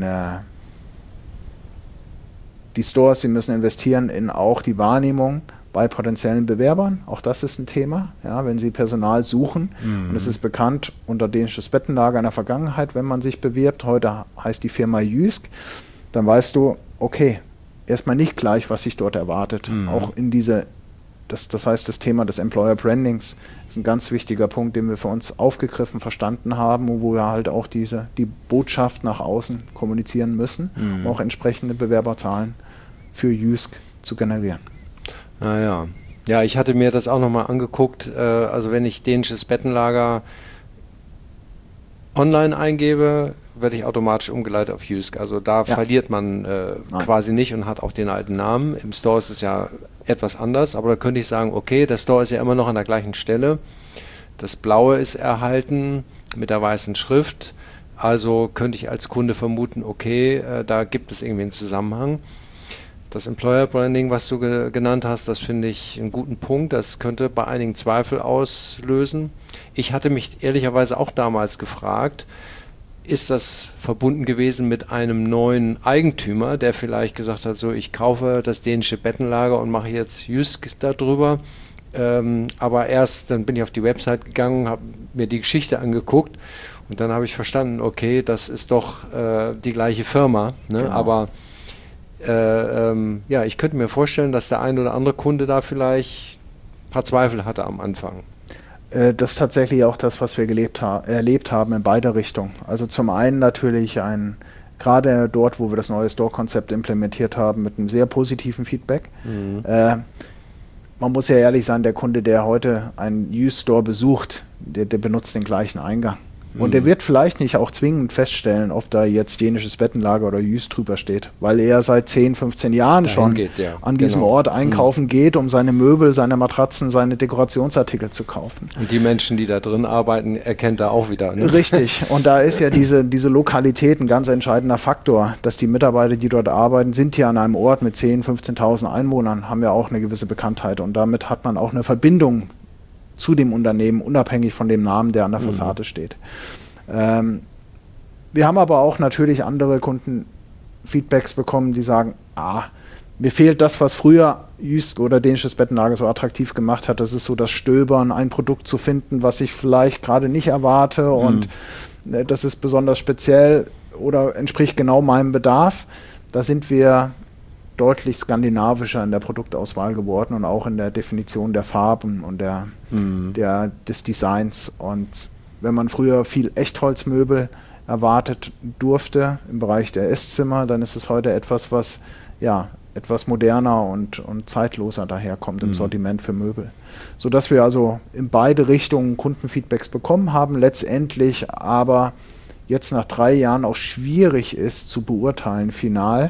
die Stores, Sie müssen investieren in auch die Wahrnehmung bei potenziellen Bewerbern, auch das ist ein Thema, ja, wenn Sie Personal suchen. Und es ist bekannt unter dänisches Bettenlager in der Vergangenheit, wenn man sich bewirbt, heute heißt die Firma Jysk, dann weißt du, okay, erstmal nicht gleich, was sich dort erwartet. Auch in das heißt, das Thema des Employer Brandings ist ein ganz wichtiger Punkt, den wir für uns aufgegriffen, verstanden haben, wo wir halt auch die Botschaft nach außen kommunizieren müssen, um auch entsprechende Bewerberzahlen für Jysk zu generieren. Ja, ich hatte mir das auch nochmal angeguckt. Also wenn ich dänisches Bettenlager online eingebe, werde ich automatisch umgeleitet auf Jysk. Also da verliert man quasi nicht und hat auch den alten Namen. Im Store ist es ja etwas anders, aber da könnte ich sagen, okay, der Store ist ja immer noch an der gleichen Stelle. Das Blaue ist erhalten mit der weißen Schrift. Also könnte ich als Kunde vermuten, okay, da gibt es irgendwie einen Zusammenhang. Das Employer Branding, was du genannt hast, das finde ich einen guten Punkt. Das könnte bei einigen Zweifel auslösen. Ich hatte mich ehrlicherweise auch damals gefragt, ist das verbunden gewesen mit einem neuen Eigentümer, der vielleicht gesagt hat, so ich kaufe das dänische Bettenlager und mache jetzt Jysk darüber. Aber erst dann bin ich auf die Website gegangen, habe mir die Geschichte angeguckt und dann habe ich verstanden, okay, das ist doch die gleiche Firma. Ne? Genau. Aber ich könnte mir vorstellen, dass der ein oder andere Kunde da vielleicht ein paar Zweifel hatte am Anfang. Das ist tatsächlich auch das, was wir erlebt haben in beide Richtungen. Also zum einen natürlich gerade dort, wo wir das neue Store-Konzept implementiert haben, mit einem sehr positiven Feedback. Man muss ja ehrlich sein, der Kunde, der heute einen Jysk Store besucht, der benutzt den gleichen Eingang. Und er wird vielleicht nicht auch zwingend feststellen, ob da jetzt dänisches Bettenlager oder Jysk drüber steht, weil er seit 10, 15 Jahren dahin schon geht, ja. an diesem Ort einkaufen geht, um seine Möbel, seine Matratzen, seine Dekorationsartikel zu kaufen. Und die Menschen, die da drin arbeiten, erkennt er auch wieder. Ne? Richtig. Und da ist ja diese Lokalität ein ganz entscheidender Faktor, dass die Mitarbeiter, die dort arbeiten, sind hier an einem Ort mit 10.000, 15.000 Einwohnern, haben ja auch eine gewisse Bekanntheit. Und damit hat man auch eine Verbindung zu dem Unternehmen, unabhängig von dem Namen, der an der Fassade steht. Wir haben aber auch natürlich andere Kundenfeedbacks bekommen, die sagen, mir fehlt das, was früher Jysk oder dänisches Bettenlager so attraktiv gemacht hat. Das ist so das Stöbern, ein Produkt zu finden, was ich vielleicht gerade nicht erwarte und das ist besonders speziell oder entspricht genau meinem Bedarf. Da sind wir deutlich skandinavischer in der Produktauswahl geworden und auch in der Definition der Farben und des Designs. Und wenn man früher viel Echtholzmöbel erwartet durfte im Bereich der Esszimmer, dann ist es heute etwas, was etwas moderner und zeitloser daherkommt im Sortiment für Möbel. Sodass wir also in beide Richtungen Kundenfeedbacks bekommen haben, letztendlich aber jetzt nach 3 Jahren auch schwierig ist zu beurteilen, final,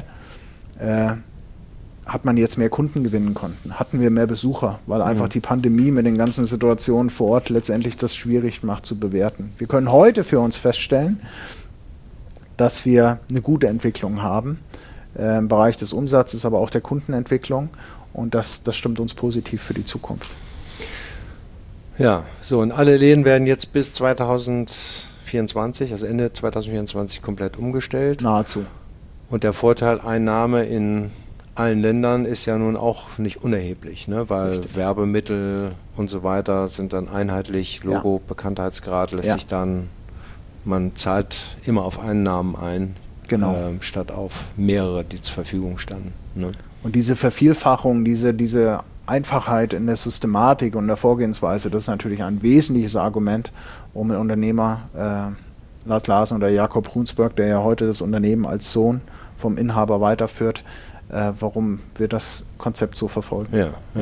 hat man jetzt mehr Kunden gewinnen können? Hatten wir mehr Besucher? Weil einfach die Pandemie mit den ganzen Situationen vor Ort letztendlich das schwierig macht zu bewerten. Wir können heute für uns feststellen, dass wir eine gute Entwicklung haben im Bereich des Umsatzes, aber auch der Kundenentwicklung. Und das stimmt uns positiv für die Zukunft. Ja, so und alle Läden werden jetzt bis 2024, also Ende 2024 komplett umgestellt. Nahezu. Und der Vorteil, Einnahme in allen Ländern ist ja nun auch nicht unerheblich, ne? Weil richtig. Werbemittel und so weiter sind dann einheitlich, Logo, Bekanntheitsgrad lässt sich dann, man zahlt immer auf einen Namen ein, statt auf mehrere, die zur Verfügung standen. Ne? Und diese Vervielfachung, diese Einfachheit in der Systematik und der Vorgehensweise, das ist natürlich ein wesentliches Argument, um ein Unternehmer, Lars Larsen oder Jakob Brunsberg, der ja heute das Unternehmen als Sohn vom Inhaber weiterführt, warum wir das Konzept so verfolgen.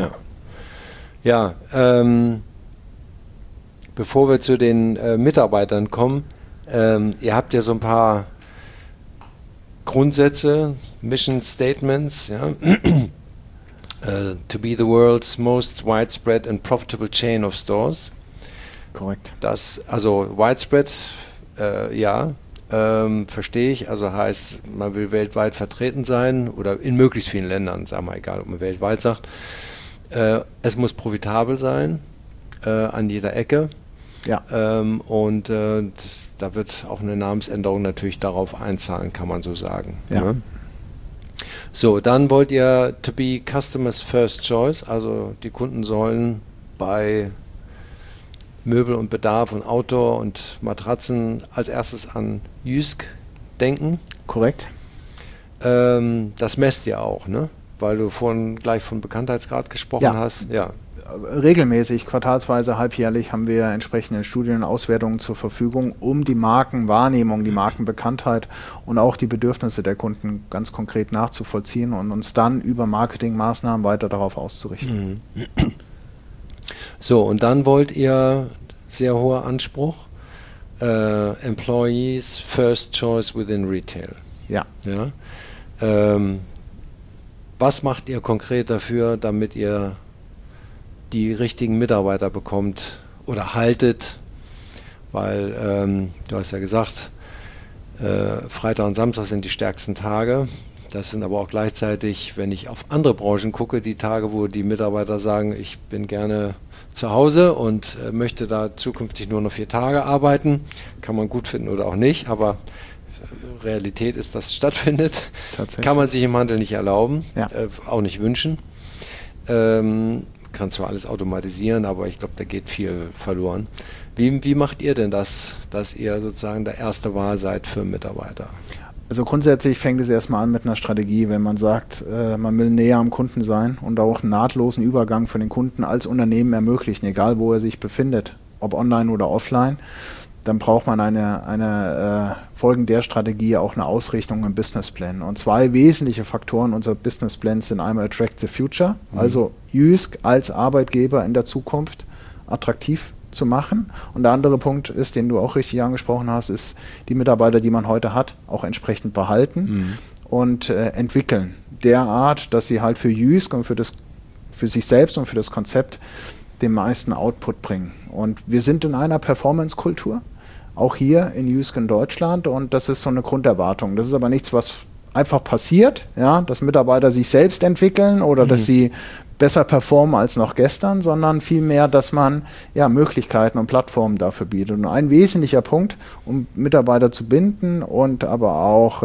Bevor wir zu den Mitarbeitern kommen, ihr habt ja so ein paar Grundsätze, Mission Statements, to be the world's most widespread and profitable chain of stores. Korrekt. Das, also widespread, verstehe ich, also heißt, man will weltweit vertreten sein oder in möglichst vielen Ländern, sagen wir, egal ob man weltweit sagt. Es muss profitabel sein, an jeder Ecke. Ja. Da wird auch eine Namensänderung natürlich darauf einzahlen, kann man so sagen. Ja. Ne? So, dann wollt ihr to be customers first choice, also die Kunden sollen bei Möbel und Bedarf und Outdoor und Matratzen als erstes an Jysk denken. Korrekt. Das messt ihr auch, ne? Weil du vorhin gleich von Bekanntheitsgrad gesprochen hast. Ja. Regelmäßig, quartalsweise, halbjährlich haben wir entsprechende Studien und Auswertungen zur Verfügung, um die Markenwahrnehmung, die Markenbekanntheit und auch die Bedürfnisse der Kunden ganz konkret nachzuvollziehen und uns dann über Marketingmaßnahmen weiter darauf auszurichten. So, und dann wollt ihr, sehr hoher Anspruch, Employees First Choice within Retail. Ja. Was macht ihr konkret dafür, damit ihr die richtigen Mitarbeiter bekommt oder haltet? Weil, du hast ja gesagt, Freitag und Samstag sind die stärksten Tage. Das sind aber auch gleichzeitig, wenn ich auf andere Branchen gucke, die Tage, wo die Mitarbeiter sagen, ich bin gerne zu Hause und möchte da zukünftig nur noch 4 Tage arbeiten. Kann man gut finden oder auch nicht, aber Realität ist, dass es stattfindet. Kann man sich im Handel nicht erlauben, auch nicht wünschen. Kann zwar alles automatisieren, aber ich glaube, da geht viel verloren. Wie macht ihr denn das, dass ihr sozusagen der erste Wahl seid für Mitarbeiter? Also grundsätzlich fängt es erstmal an mit einer Strategie, wenn man sagt, man will näher am Kunden sein und auch einen nahtlosen Übergang für den Kunden als Unternehmen ermöglichen, egal wo er sich befindet, ob online oder offline, dann braucht man eine folgend der Strategie auch eine Ausrichtung im Businessplan. Und 2 wesentliche Faktoren unserer Businessplans sind einmal Attract the Future, also Jysk als Arbeitgeber in der Zukunft attraktiv zu machen. Und der andere Punkt ist, den du auch richtig angesprochen hast, ist die Mitarbeiter, die man heute hat, auch entsprechend behalten und entwickeln. Derart, dass sie halt für JYSK und für sich selbst und für das Konzept den meisten Output bringen. Und wir sind in einer Performance-Kultur, auch hier in JYSK in Deutschland, und das ist so eine Grunderwartung. Das ist aber nichts, was einfach passiert, ja, dass Mitarbeiter sich selbst entwickeln oder dass sie besser performen als noch gestern, sondern vielmehr, dass man Möglichkeiten und Plattformen dafür bietet. Und ein wesentlicher Punkt, um Mitarbeiter zu binden und aber auch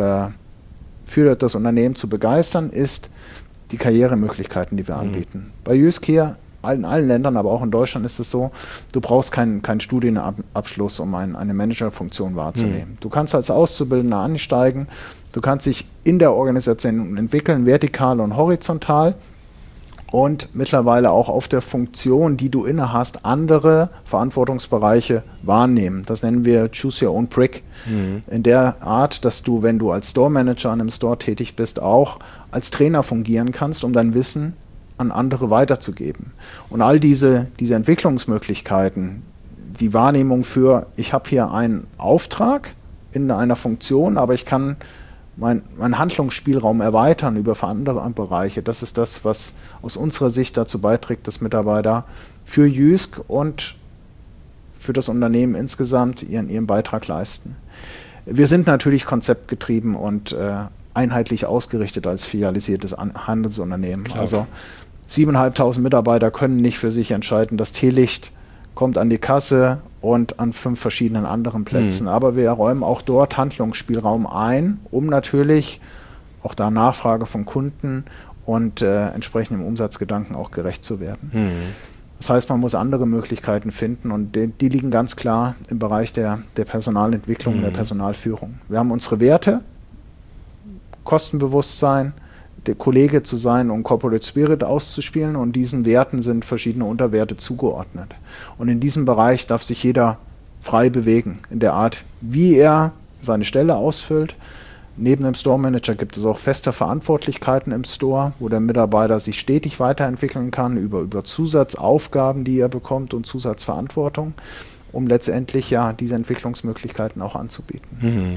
für das Unternehmen zu begeistern, ist die Karrieremöglichkeiten, die wir anbieten. Bei JYSK hier, in allen Ländern, aber auch in Deutschland ist es so, du brauchst keinen Studienabschluss, um eine Managerfunktion wahrzunehmen. Du kannst als Auszubildender ansteigen, du kannst dich in der Organisation entwickeln, vertikal und horizontal, und mittlerweile auch auf der Funktion, die du inne hast, andere Verantwortungsbereiche wahrnehmen. Das nennen wir Choose Your Own Brick. In der Art, dass du, wenn du als Store Manager an einem Store tätig bist, auch als Trainer fungieren kannst, um dein Wissen an andere weiterzugeben. Und all diese Entwicklungsmöglichkeiten, die Wahrnehmung für, ich habe hier einen Auftrag in einer Funktion, aber ich kann meinen Handlungsspielraum erweitern über andere Bereiche. Das ist das, was aus unserer Sicht dazu beiträgt, dass Mitarbeiter für JYSK und für das Unternehmen insgesamt ihren Beitrag leisten. Wir sind natürlich konzeptgetrieben und einheitlich ausgerichtet als filialisiertes Handelsunternehmen. Klar. Also 7.500 Mitarbeiter können nicht für sich entscheiden, das Teelicht kommt an die Kasse und an 5 verschiedenen anderen Plätzen. Aber wir räumen auch dort Handlungsspielraum ein, um natürlich auch da Nachfrage von Kunden und entsprechendem Umsatzgedanken auch gerecht zu werden. Das heißt, man muss andere Möglichkeiten finden, und die liegen ganz klar im Bereich der Personalentwicklung und der Personalführung. Wir haben unsere Werte, Kostenbewusstsein, der Kollege zu sein und Corporate Spirit auszuspielen, und diesen Werten sind verschiedene Unterwerte zugeordnet. Und in diesem Bereich darf sich jeder frei bewegen, in der Art, wie er seine Stelle ausfüllt. Neben dem Store Manager gibt es auch feste Verantwortlichkeiten im Store, wo der Mitarbeiter sich stetig weiterentwickeln kann über Zusatzaufgaben, die er bekommt, und Zusatzverantwortung, um letztendlich diese Entwicklungsmöglichkeiten auch anzubieten.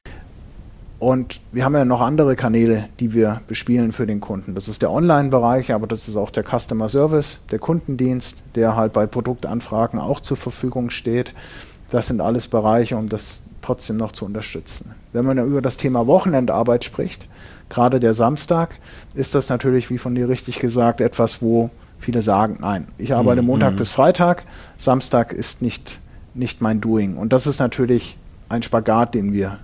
Und wir haben ja noch andere Kanäle, die wir bespielen für den Kunden. Das ist der Online-Bereich, aber das ist auch der Customer Service, der Kundendienst, der halt bei Produktanfragen auch zur Verfügung steht. Das sind alles Bereiche, um das trotzdem noch zu unterstützen. Wenn man über das Thema Wochenendarbeit spricht, gerade der Samstag, ist das natürlich, wie von dir richtig gesagt, etwas, wo viele sagen, nein, ich arbeite Montag bis Freitag, Samstag ist nicht mein Doing. Und das ist natürlich ein Spagat, den wir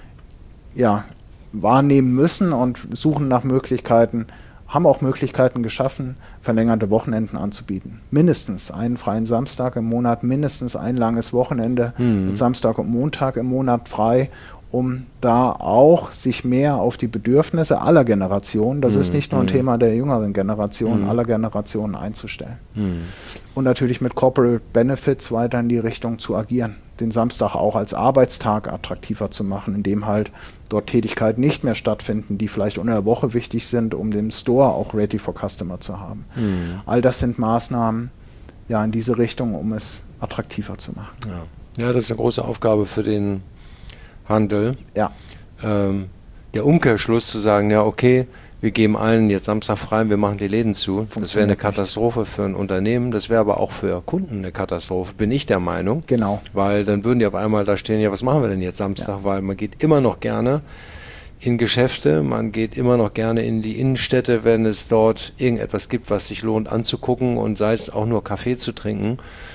wahrnehmen müssen und suchen nach Möglichkeiten, haben auch Möglichkeiten geschaffen, verlängerte Wochenenden anzubieten. Mindestens einen freien Samstag im Monat, mindestens ein langes Wochenende mit Samstag und Montag im Monat frei, um da auch sich mehr auf die Bedürfnisse aller Generationen, das ist nicht nur ein Thema der jüngeren Generation, aller Generationen einzustellen. Und natürlich mit Corporate Benefits weiter in die Richtung zu agieren, den Samstag auch als Arbeitstag attraktiver zu machen, indem halt dort Tätigkeiten nicht mehr stattfinden, die vielleicht unter der Woche wichtig sind, um den Store auch ready for customer zu haben. All das sind Maßnahmen in diese Richtung, um es attraktiver zu machen. Ja, das ist eine große Aufgabe für den Handel. Ja. Der Umkehrschluss zu sagen, okay, wir geben allen jetzt Samstag frei, wir machen die Läden zu. Das wäre eine Katastrophe für ein Unternehmen, das wäre aber auch für Kunden eine Katastrophe, bin ich der Meinung. Genau. Weil dann würden die auf einmal da stehen, was machen wir denn jetzt Samstag? Weil man geht immer noch gerne in Geschäfte, man geht immer noch gerne in die Innenstädte, wenn es dort irgendetwas gibt, was sich lohnt anzugucken, und sei es auch nur Kaffee zu trinken.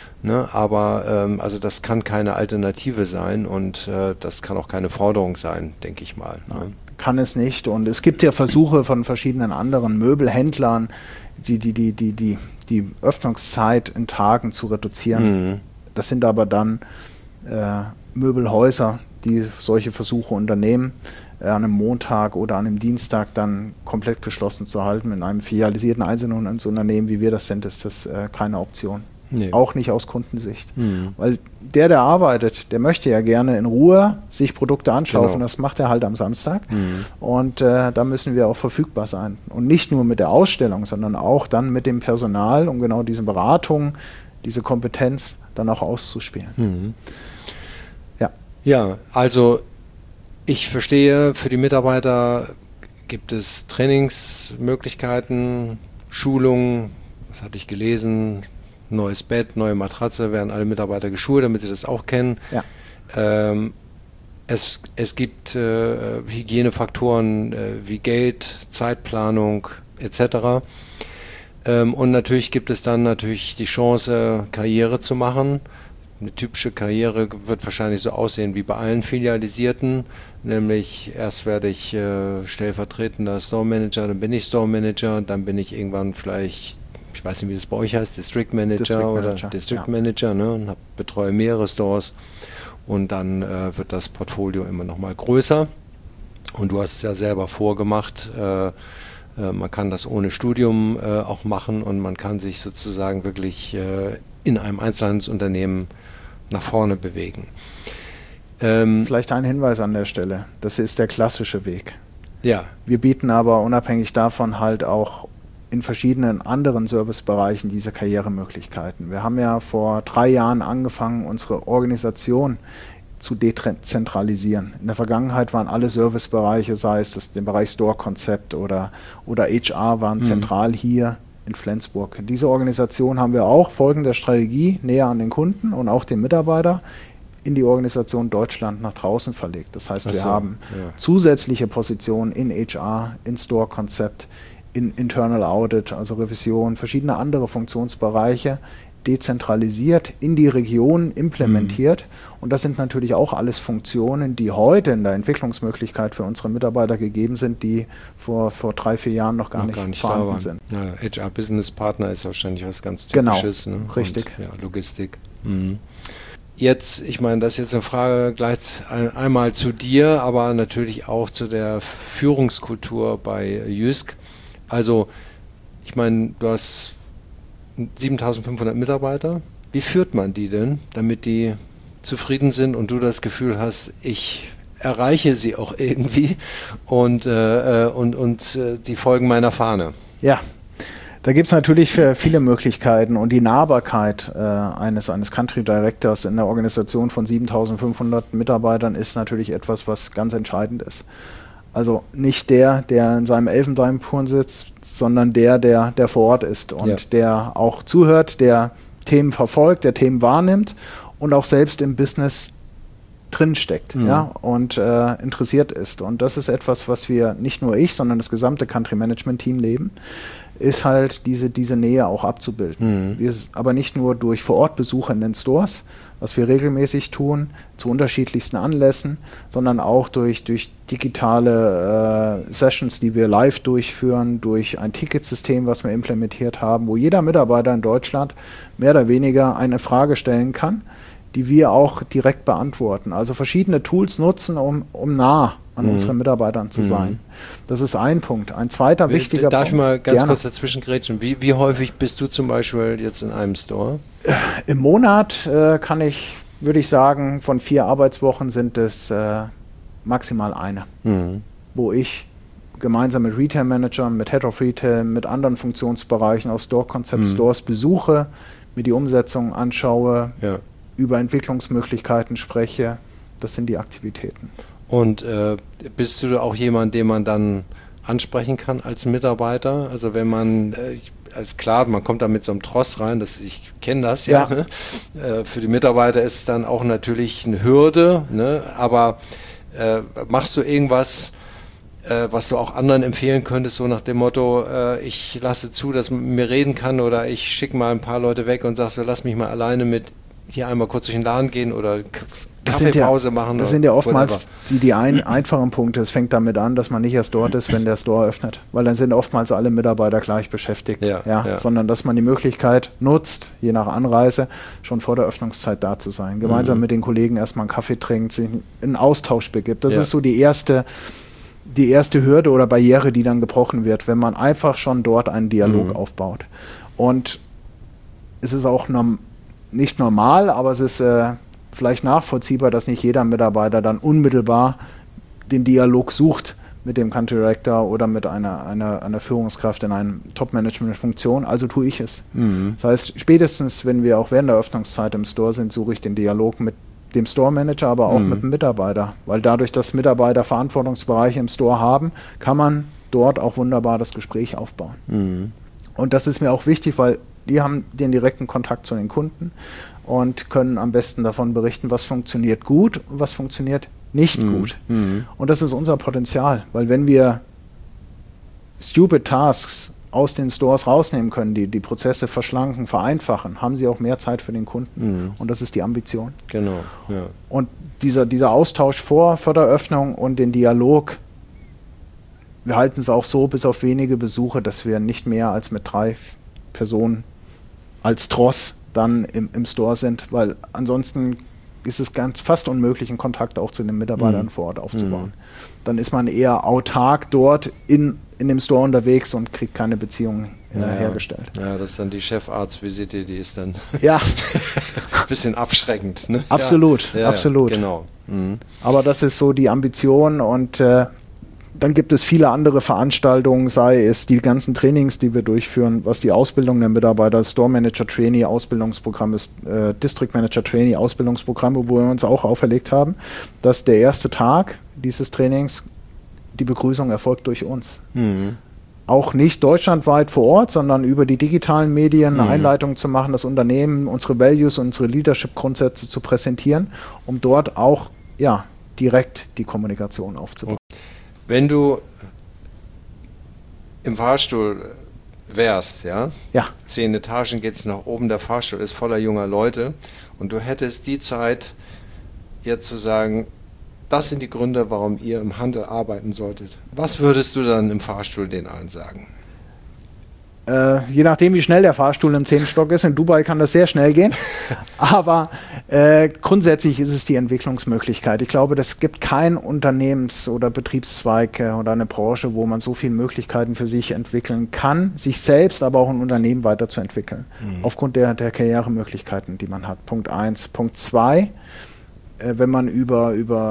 Aber also das kann keine Alternative sein, und das kann auch keine Forderung sein, denke ich mal. Kann es nicht, und es gibt ja Versuche von verschiedenen anderen Möbelhändlern, die Öffnungszeit in Tagen zu reduzieren. Das sind aber dann Möbelhäuser, die solche Versuche unternehmen, an einem Montag oder an einem Dienstag dann komplett geschlossen zu halten. In einem filialisierten Einzelunternehmen, wie wir das sind, ist das keine Option. Nee. Auch nicht aus Kundensicht. Weil der arbeitet, der möchte ja gerne in Ruhe sich Produkte anschauen. Genau. Das macht er halt am Samstag. Und da müssen wir auch verfügbar sein. Und nicht nur mit der Ausstellung, sondern auch dann mit dem Personal, um genau diese Beratung, diese Kompetenz dann auch auszuspielen. Mhm. Ja, also ich verstehe, für die Mitarbeiter gibt es Trainingsmöglichkeiten, Schulungen, was hatte ich gelesen, neues Bett, neue Matratze, werden alle Mitarbeiter geschult, damit sie das auch kennen. Ja. Es gibt Hygienefaktoren wie Geld, Zeitplanung etc. Und natürlich gibt es dann die Chance, Karriere zu machen. Eine typische Karriere wird wahrscheinlich so aussehen wie bei allen Filialisierten, nämlich erst werde ich stellvertretender Store Manager, dann bin ich Store Manager, dann bin ich irgendwann vielleicht, ich weiß nicht, wie das bei euch heißt, District Manager, District Manager, ne, und betreue mehrere Stores und dann wird das Portfolio immer noch mal größer. Und du hast es ja selber vorgemacht, man kann das ohne Studium auch machen und man kann sich sozusagen wirklich in einem Einzelhandelsunternehmen nach vorne bewegen. Vielleicht ein Hinweis an der Stelle, das ist der klassische Weg. Ja. Wir bieten aber unabhängig davon halt auch in verschiedenen anderen Servicebereichen diese Karrieremöglichkeiten. Wir haben ja vor 3 Jahren angefangen, unsere Organisation zu dezentralisieren. In der Vergangenheit waren alle Servicebereiche, sei es der Bereich Store-Konzept oder HR, waren zentral hier in Flensburg. Diese Organisation haben wir auch folgend der Strategie näher an den Kunden und auch den Mitarbeiter in die Organisation Deutschland nach draußen verlegt. Das heißt, wir haben zusätzliche Positionen in HR, in Store-Konzept, in Internal Audit, also Revision, verschiedene andere Funktionsbereiche dezentralisiert in die Region implementiert. Und das sind natürlich auch alles Funktionen, die heute in der Entwicklungsmöglichkeit für unsere Mitarbeiter gegeben sind, die vor 3-4 Jahren noch gar nicht vorhanden sind. Ja, HR Business Partner ist wahrscheinlich was ganz Typisches. Genau, richtig. Und, ja, Logistik. Mhm. Jetzt, ich meine, das ist jetzt eine Frage gleich einmal zu dir, aber natürlich auch zu der Führungskultur bei Jysk. Also, ich meine, du hast 7.500 Mitarbeiter. Wie führt man die denn, damit die zufrieden sind und du das Gefühl hast, ich erreiche sie auch irgendwie und die folgen meiner Fahne? Ja, da gibt es natürlich viele Möglichkeiten und die Nahbarkeit eines Country Directors in der Organisation von 7.500 Mitarbeitern ist natürlich etwas, was ganz entscheidend ist. Also nicht der in seinem Elfenbeinturm sitzt, sondern der vor Ort ist und der auch zuhört, der Themen verfolgt, der Themen wahrnimmt und auch selbst im Business drinsteckt und interessiert ist. Und das ist etwas, was wir, nicht nur ich, sondern das gesamte Country Management Team leben, ist halt diese Nähe auch abzubilden. Wir aber nicht nur durch Vorortbesuche in den Stores, was wir regelmäßig tun, zu unterschiedlichsten Anlässen, sondern auch durch digitale Sessions, die wir live durchführen, durch ein Ticketsystem, was wir implementiert haben, wo jeder Mitarbeiter in Deutschland mehr oder weniger eine Frage stellen kann, die wir auch direkt beantworten. Also verschiedene Tools nutzen, um nah an unseren Mitarbeitern zu sein. Das ist ein Punkt. Ein zweiter wichtiger Punkt. Darf ich mal ganz kurz dazwischen grätschen? Wie häufig bist du zum Beispiel jetzt in einem Store? Im Monat würde ich sagen, von 4 Arbeitswochen sind es maximal eine, wo ich gemeinsam mit Retail-Managern, mit Head of Retail, mit anderen Funktionsbereichen aus Store-Konzept-Stores besuche, mir die Umsetzung anschaue, über Entwicklungsmöglichkeiten spreche. Das sind die Aktivitäten. Und bist du auch jemand, den man dann ansprechen kann als Mitarbeiter? Also wenn man, ist klar, man kommt da mit so einem Tross rein, ich kenne das ja. Ne? Für die Mitarbeiter ist es dann auch natürlich eine Hürde, ne? Aber machst du irgendwas, was du auch anderen empfehlen könntest, so nach dem Motto, ich lasse zu, dass man mit mir reden kann oder ich schicke mal ein paar Leute weg und sag so, lass mich mal alleine mit hier einmal kurz durch den Laden gehen oder Kaffeepause machen. Das sind ja oftmals die einfachen Punkte. Es fängt damit an, dass man nicht erst dort ist, wenn der Store öffnet, weil dann sind oftmals alle Mitarbeiter gleich beschäftigt, sondern dass man die Möglichkeit nutzt, je nach Anreise, schon vor der Öffnungszeit da zu sein. Gemeinsam mit den Kollegen erstmal einen Kaffee trinkt, sich einen Austausch begibt. Das ist so die erste Hürde oder Barriere, die dann gebrochen wird, wenn man einfach schon dort einen Dialog aufbaut. Und es ist auch nicht normal, aber es ist vielleicht nachvollziehbar, dass nicht jeder Mitarbeiter dann unmittelbar den Dialog sucht mit dem Country Director oder mit einer Führungskraft in einer Top-Management-Funktion, also tue ich es. Das heißt, spätestens, wenn wir auch während der Öffnungszeit im Store sind, suche ich den Dialog mit dem Store-Manager, aber auch mit dem Mitarbeiter. Weil dadurch, dass Mitarbeiter Verantwortungsbereiche im Store haben, kann man dort auch wunderbar das Gespräch aufbauen. Und das ist mir auch wichtig, weil die haben den direkten Kontakt zu den Kunden und können am besten davon berichten, was funktioniert gut und was funktioniert nicht gut. Und das ist unser Potenzial, weil wenn wir stupid Tasks aus den Stores rausnehmen können, die Prozesse verschlanken, vereinfachen, haben sie auch mehr Zeit für den Kunden. Und das ist die Ambition. Genau. Ja. Und dieser Austausch vor der Öffnung und den Dialog, wir halten es auch so, bis auf wenige Besuche, dass wir nicht mehr als mit 3 Personen als Tross dann im Store sind, weil ansonsten ist es fast unmöglich, einen Kontakt auch zu den Mitarbeitern vor Ort aufzubauen. Dann ist man eher autark dort in dem Store unterwegs und kriegt keine Beziehung hergestellt. Ja, das ist dann die Chefarztvisite, die ist dann ein bisschen abschreckend. Ne? Absolut, absolut. Genau. Aber das ist so die Ambition und dann gibt es viele andere Veranstaltungen, sei es die ganzen Trainings, die wir durchführen, was die Ausbildung der Mitarbeiter, Store Manager Trainee Ausbildungsprogramm ist, District Manager Trainee Ausbildungsprogramm, wo wir uns auch auferlegt haben, dass der erste Tag dieses Trainings, die Begrüßung erfolgt durch uns. Auch nicht deutschlandweit vor Ort, sondern über die digitalen Medien eine Einleitung zu machen, das Unternehmen, unsere Values, unsere Leadership-Grundsätze zu präsentieren, um dort auch direkt die Kommunikation aufzubauen. Wenn du im Fahrstuhl wärst, 10 Etagen geht es nach oben, der Fahrstuhl ist voller junger Leute und du hättest die Zeit, jetzt zu sagen, das sind die Gründe, warum ihr im Handel arbeiten solltet. Was würdest du dann im Fahrstuhl den allen sagen? Je nachdem, wie schnell der Fahrstuhl im 10. Stock ist. In Dubai kann das sehr schnell gehen. Aber grundsätzlich ist es die Entwicklungsmöglichkeit. Ich glaube, es gibt kein Unternehmens- oder Betriebszweig oder eine Branche, wo man so viele Möglichkeiten für sich entwickeln kann, sich selbst, aber auch ein Unternehmen weiterzuentwickeln. Aufgrund der Karrieremöglichkeiten, die man hat. Punkt 1. Punkt 2. Wenn man über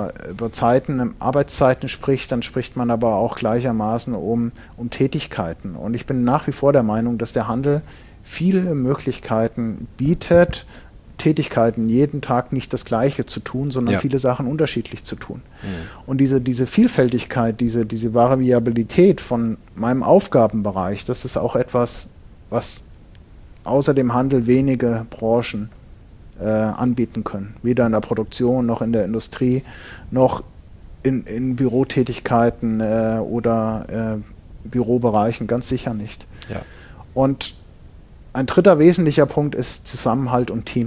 Zeiten, Arbeitszeiten spricht, dann spricht man aber auch gleichermaßen um Tätigkeiten. Und ich bin nach wie vor der Meinung, dass der Handel viele Möglichkeiten bietet, Tätigkeiten jeden Tag nicht das Gleiche zu tun, sondern viele Sachen unterschiedlich zu tun. Und diese Vielfältigkeit, diese Variabilität von meinem Aufgabenbereich, das ist auch etwas, was außer dem Handel wenige Branchen anbieten können. Weder in der Produktion, noch in der Industrie, noch in Bürotätigkeiten oder Bürobereichen, ganz sicher nicht. Ja. Und ein dritter wesentlicher Punkt ist Zusammenhalt und Team.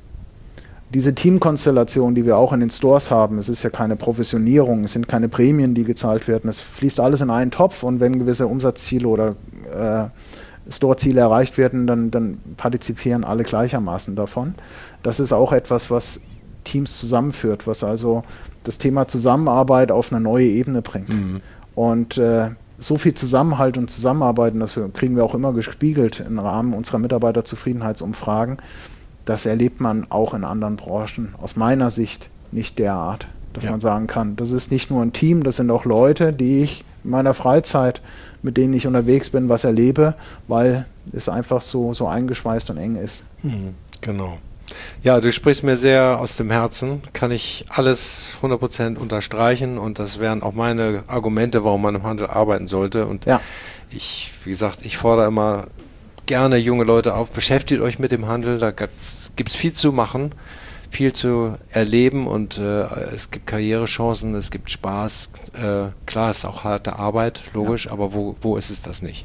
Diese Teamkonstellation, die wir auch in den Stores haben, es ist ja keine Provisionierung, es sind keine Prämien, die gezahlt werden, es fließt alles in einen Topf und wenn gewisse Umsatzziele oder Store-Ziele erreicht werden, dann partizipieren alle gleichermaßen davon. Das ist auch etwas, was Teams zusammenführt, was also das Thema Zusammenarbeit auf eine neue Ebene bringt. Und so viel Zusammenhalt und Zusammenarbeiten, das kriegen wir auch immer gespiegelt im Rahmen unserer Mitarbeiterzufriedenheitsumfragen, das erlebt man auch in anderen Branchen. Aus meiner Sicht nicht derart, dass man sagen kann, das ist nicht nur ein Team, das sind auch Leute, die ich in meiner Freizeit, mit denen ich unterwegs bin, was erlebe, weil es einfach so eingeschweißt und eng ist. Genau. Ja, du sprichst mir sehr aus dem Herzen, kann ich alles 100% unterstreichen und das wären auch meine Argumente, warum man im Handel arbeiten sollte. Und wie gesagt, ich fordere immer gerne junge Leute auf, beschäftigt euch mit dem Handel, da gibt es viel zu machen, viel zu erleben und es gibt Karrierechancen, es gibt Spaß. Klar, es ist auch harte Arbeit, logisch, aber wo ist es das nicht?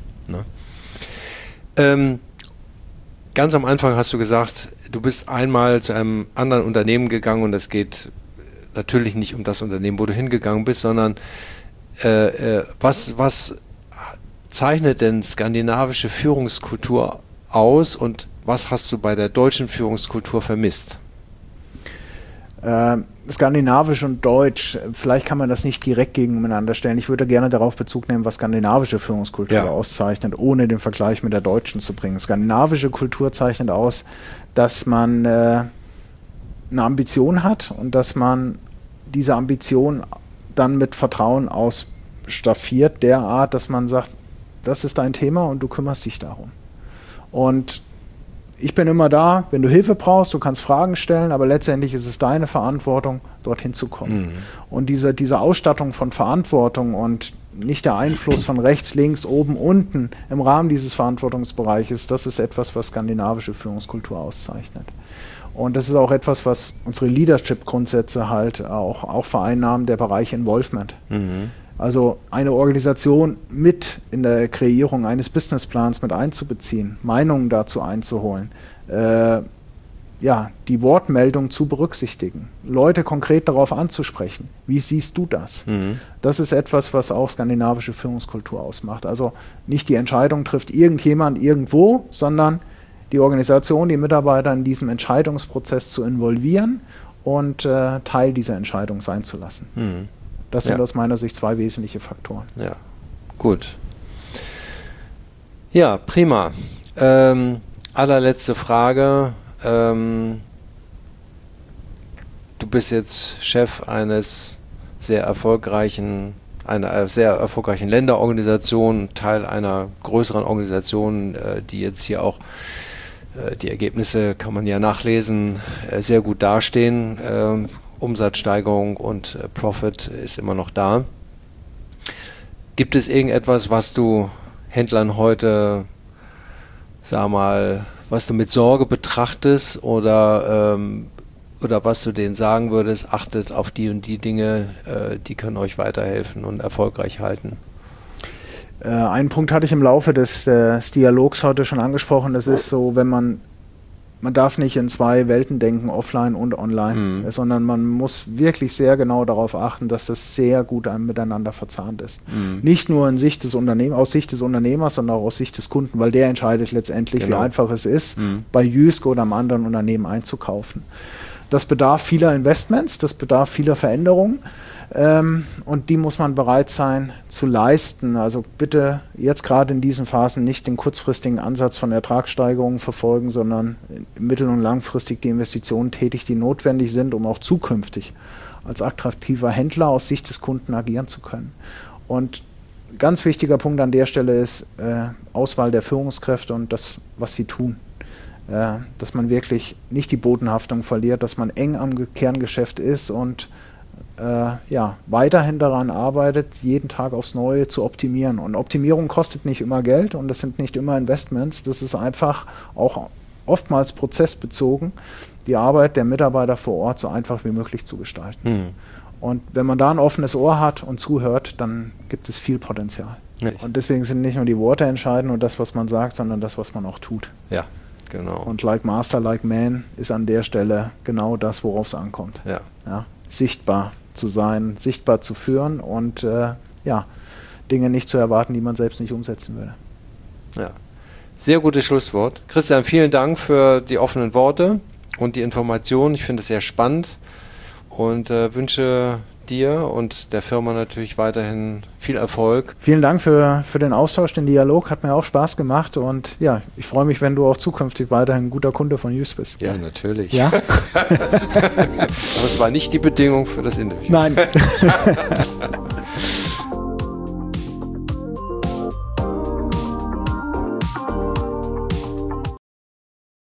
Ne? Ganz am Anfang hast du gesagt, du bist einmal zu einem anderen Unternehmen gegangen und es geht natürlich nicht um das Unternehmen, wo du hingegangen bist, sondern was zeichnet denn skandinavische Führungskultur aus und was hast du bei der deutschen Führungskultur vermisst? Skandinavisch und Deutsch, vielleicht kann man das nicht direkt gegeneinander stellen. Ich würde gerne darauf Bezug nehmen, was skandinavische Führungskultur auszeichnet, ohne den Vergleich mit der deutschen zu bringen. Skandinavische Kultur zeichnet aus, dass man eine Ambition hat und dass man diese Ambition dann mit Vertrauen staffiert derart, dass man sagt, das ist dein Thema und du kümmerst dich darum. Und ich bin immer da, wenn du Hilfe brauchst, du kannst Fragen stellen, aber letztendlich ist es deine Verantwortung, dorthin zu kommen. Und diese Ausstattung von Verantwortung und nicht der Einfluss von rechts, links, oben, unten im Rahmen dieses Verantwortungsbereiches, das ist etwas, was skandinavische Führungskultur auszeichnet. Und das ist auch etwas, was unsere Leadership-Grundsätze halt auch vereinnahmen, der Bereich Involvement. Also eine Organisation mit in der Kreierung eines Businessplans mit einzubeziehen, Meinungen dazu einzuholen, die Wortmeldung zu berücksichtigen, Leute konkret darauf anzusprechen. Wie siehst du das? Das ist etwas, was auch skandinavische Führungskultur ausmacht. Also nicht die Entscheidung trifft irgendjemand irgendwo, sondern die Organisation, die Mitarbeiter in diesem Entscheidungsprozess zu involvieren und Teil dieser Entscheidung sein zu lassen. Das sind aus meiner Sicht zwei wesentliche Faktoren. Ja, gut. Ja, prima. Allerletzte Frage. Du bist jetzt Chef einer sehr erfolgreichen Länderorganisation, Teil einer größeren Organisation, die jetzt hier auch, die Ergebnisse kann man ja nachlesen, sehr gut dastehen. Umsatzsteigerung und Profit ist immer noch da. Gibt es irgendetwas, was du Händlern heute, sag mal, was du mit Sorge betrachtest oder was du denen sagen würdest, achtet auf die und die Dinge, die können euch weiterhelfen und erfolgreich halten? Einen Punkt hatte ich im Laufe des Dialogs heute schon angesprochen. Das ist so, wenn man darf nicht in zwei Welten denken, offline und online, sondern man muss wirklich sehr genau darauf achten, dass das sehr gut miteinander verzahnt ist. Nicht nur aus Sicht des Unternehmers, sondern auch aus Sicht des Kunden, weil der entscheidet letztendlich, wie einfach es ist, bei Jysk oder einem anderen Unternehmen einzukaufen. Das bedarf vieler Investments, das bedarf vieler Veränderungen. Und die muss man bereit sein zu leisten. Also bitte jetzt gerade in diesen Phasen nicht den kurzfristigen Ansatz von Ertragssteigerungen verfolgen, sondern mittel- und langfristig die Investitionen tätig, die notwendig sind, um auch zukünftig als attraktiver Händler aus Sicht des Kunden agieren zu können. Und ganz wichtiger Punkt an der Stelle ist Auswahl der Führungskräfte und das, was sie tun. Dass man wirklich nicht die Bodenhaftung verliert, dass man eng am Kerngeschäft ist und weiterhin daran arbeitet, jeden Tag aufs Neue zu optimieren. Und Optimierung kostet nicht immer Geld und das sind nicht immer Investments. Das ist einfach auch oftmals prozessbezogen, die Arbeit der Mitarbeiter vor Ort so einfach wie möglich zu gestalten. Und wenn man da ein offenes Ohr hat und zuhört, dann gibt es viel Potenzial. Und deswegen sind nicht nur die Worte entscheidend und das, was man sagt, sondern das, was man auch tut. Ja, genau. Und like Master, like Man ist an der Stelle genau das, worauf es ankommt. Ja, sichtbar zu sein, sichtbar zu führen und Dinge nicht zu erwarten, die man selbst nicht umsetzen würde. Ja, sehr gutes Schlusswort. Christian, vielen Dank für die offenen Worte und die Informationen. Ich finde es sehr spannend und wünsche dir und der Firma natürlich weiterhin viel Erfolg. Vielen Dank für den Austausch, den Dialog, hat mir auch Spaß gemacht und ja, ich freue mich, wenn du auch zukünftig weiterhin ein guter Kunde von Jysk bist. Ja, natürlich. Ja? Aber es war nicht die Bedingung für das Interview. Nein.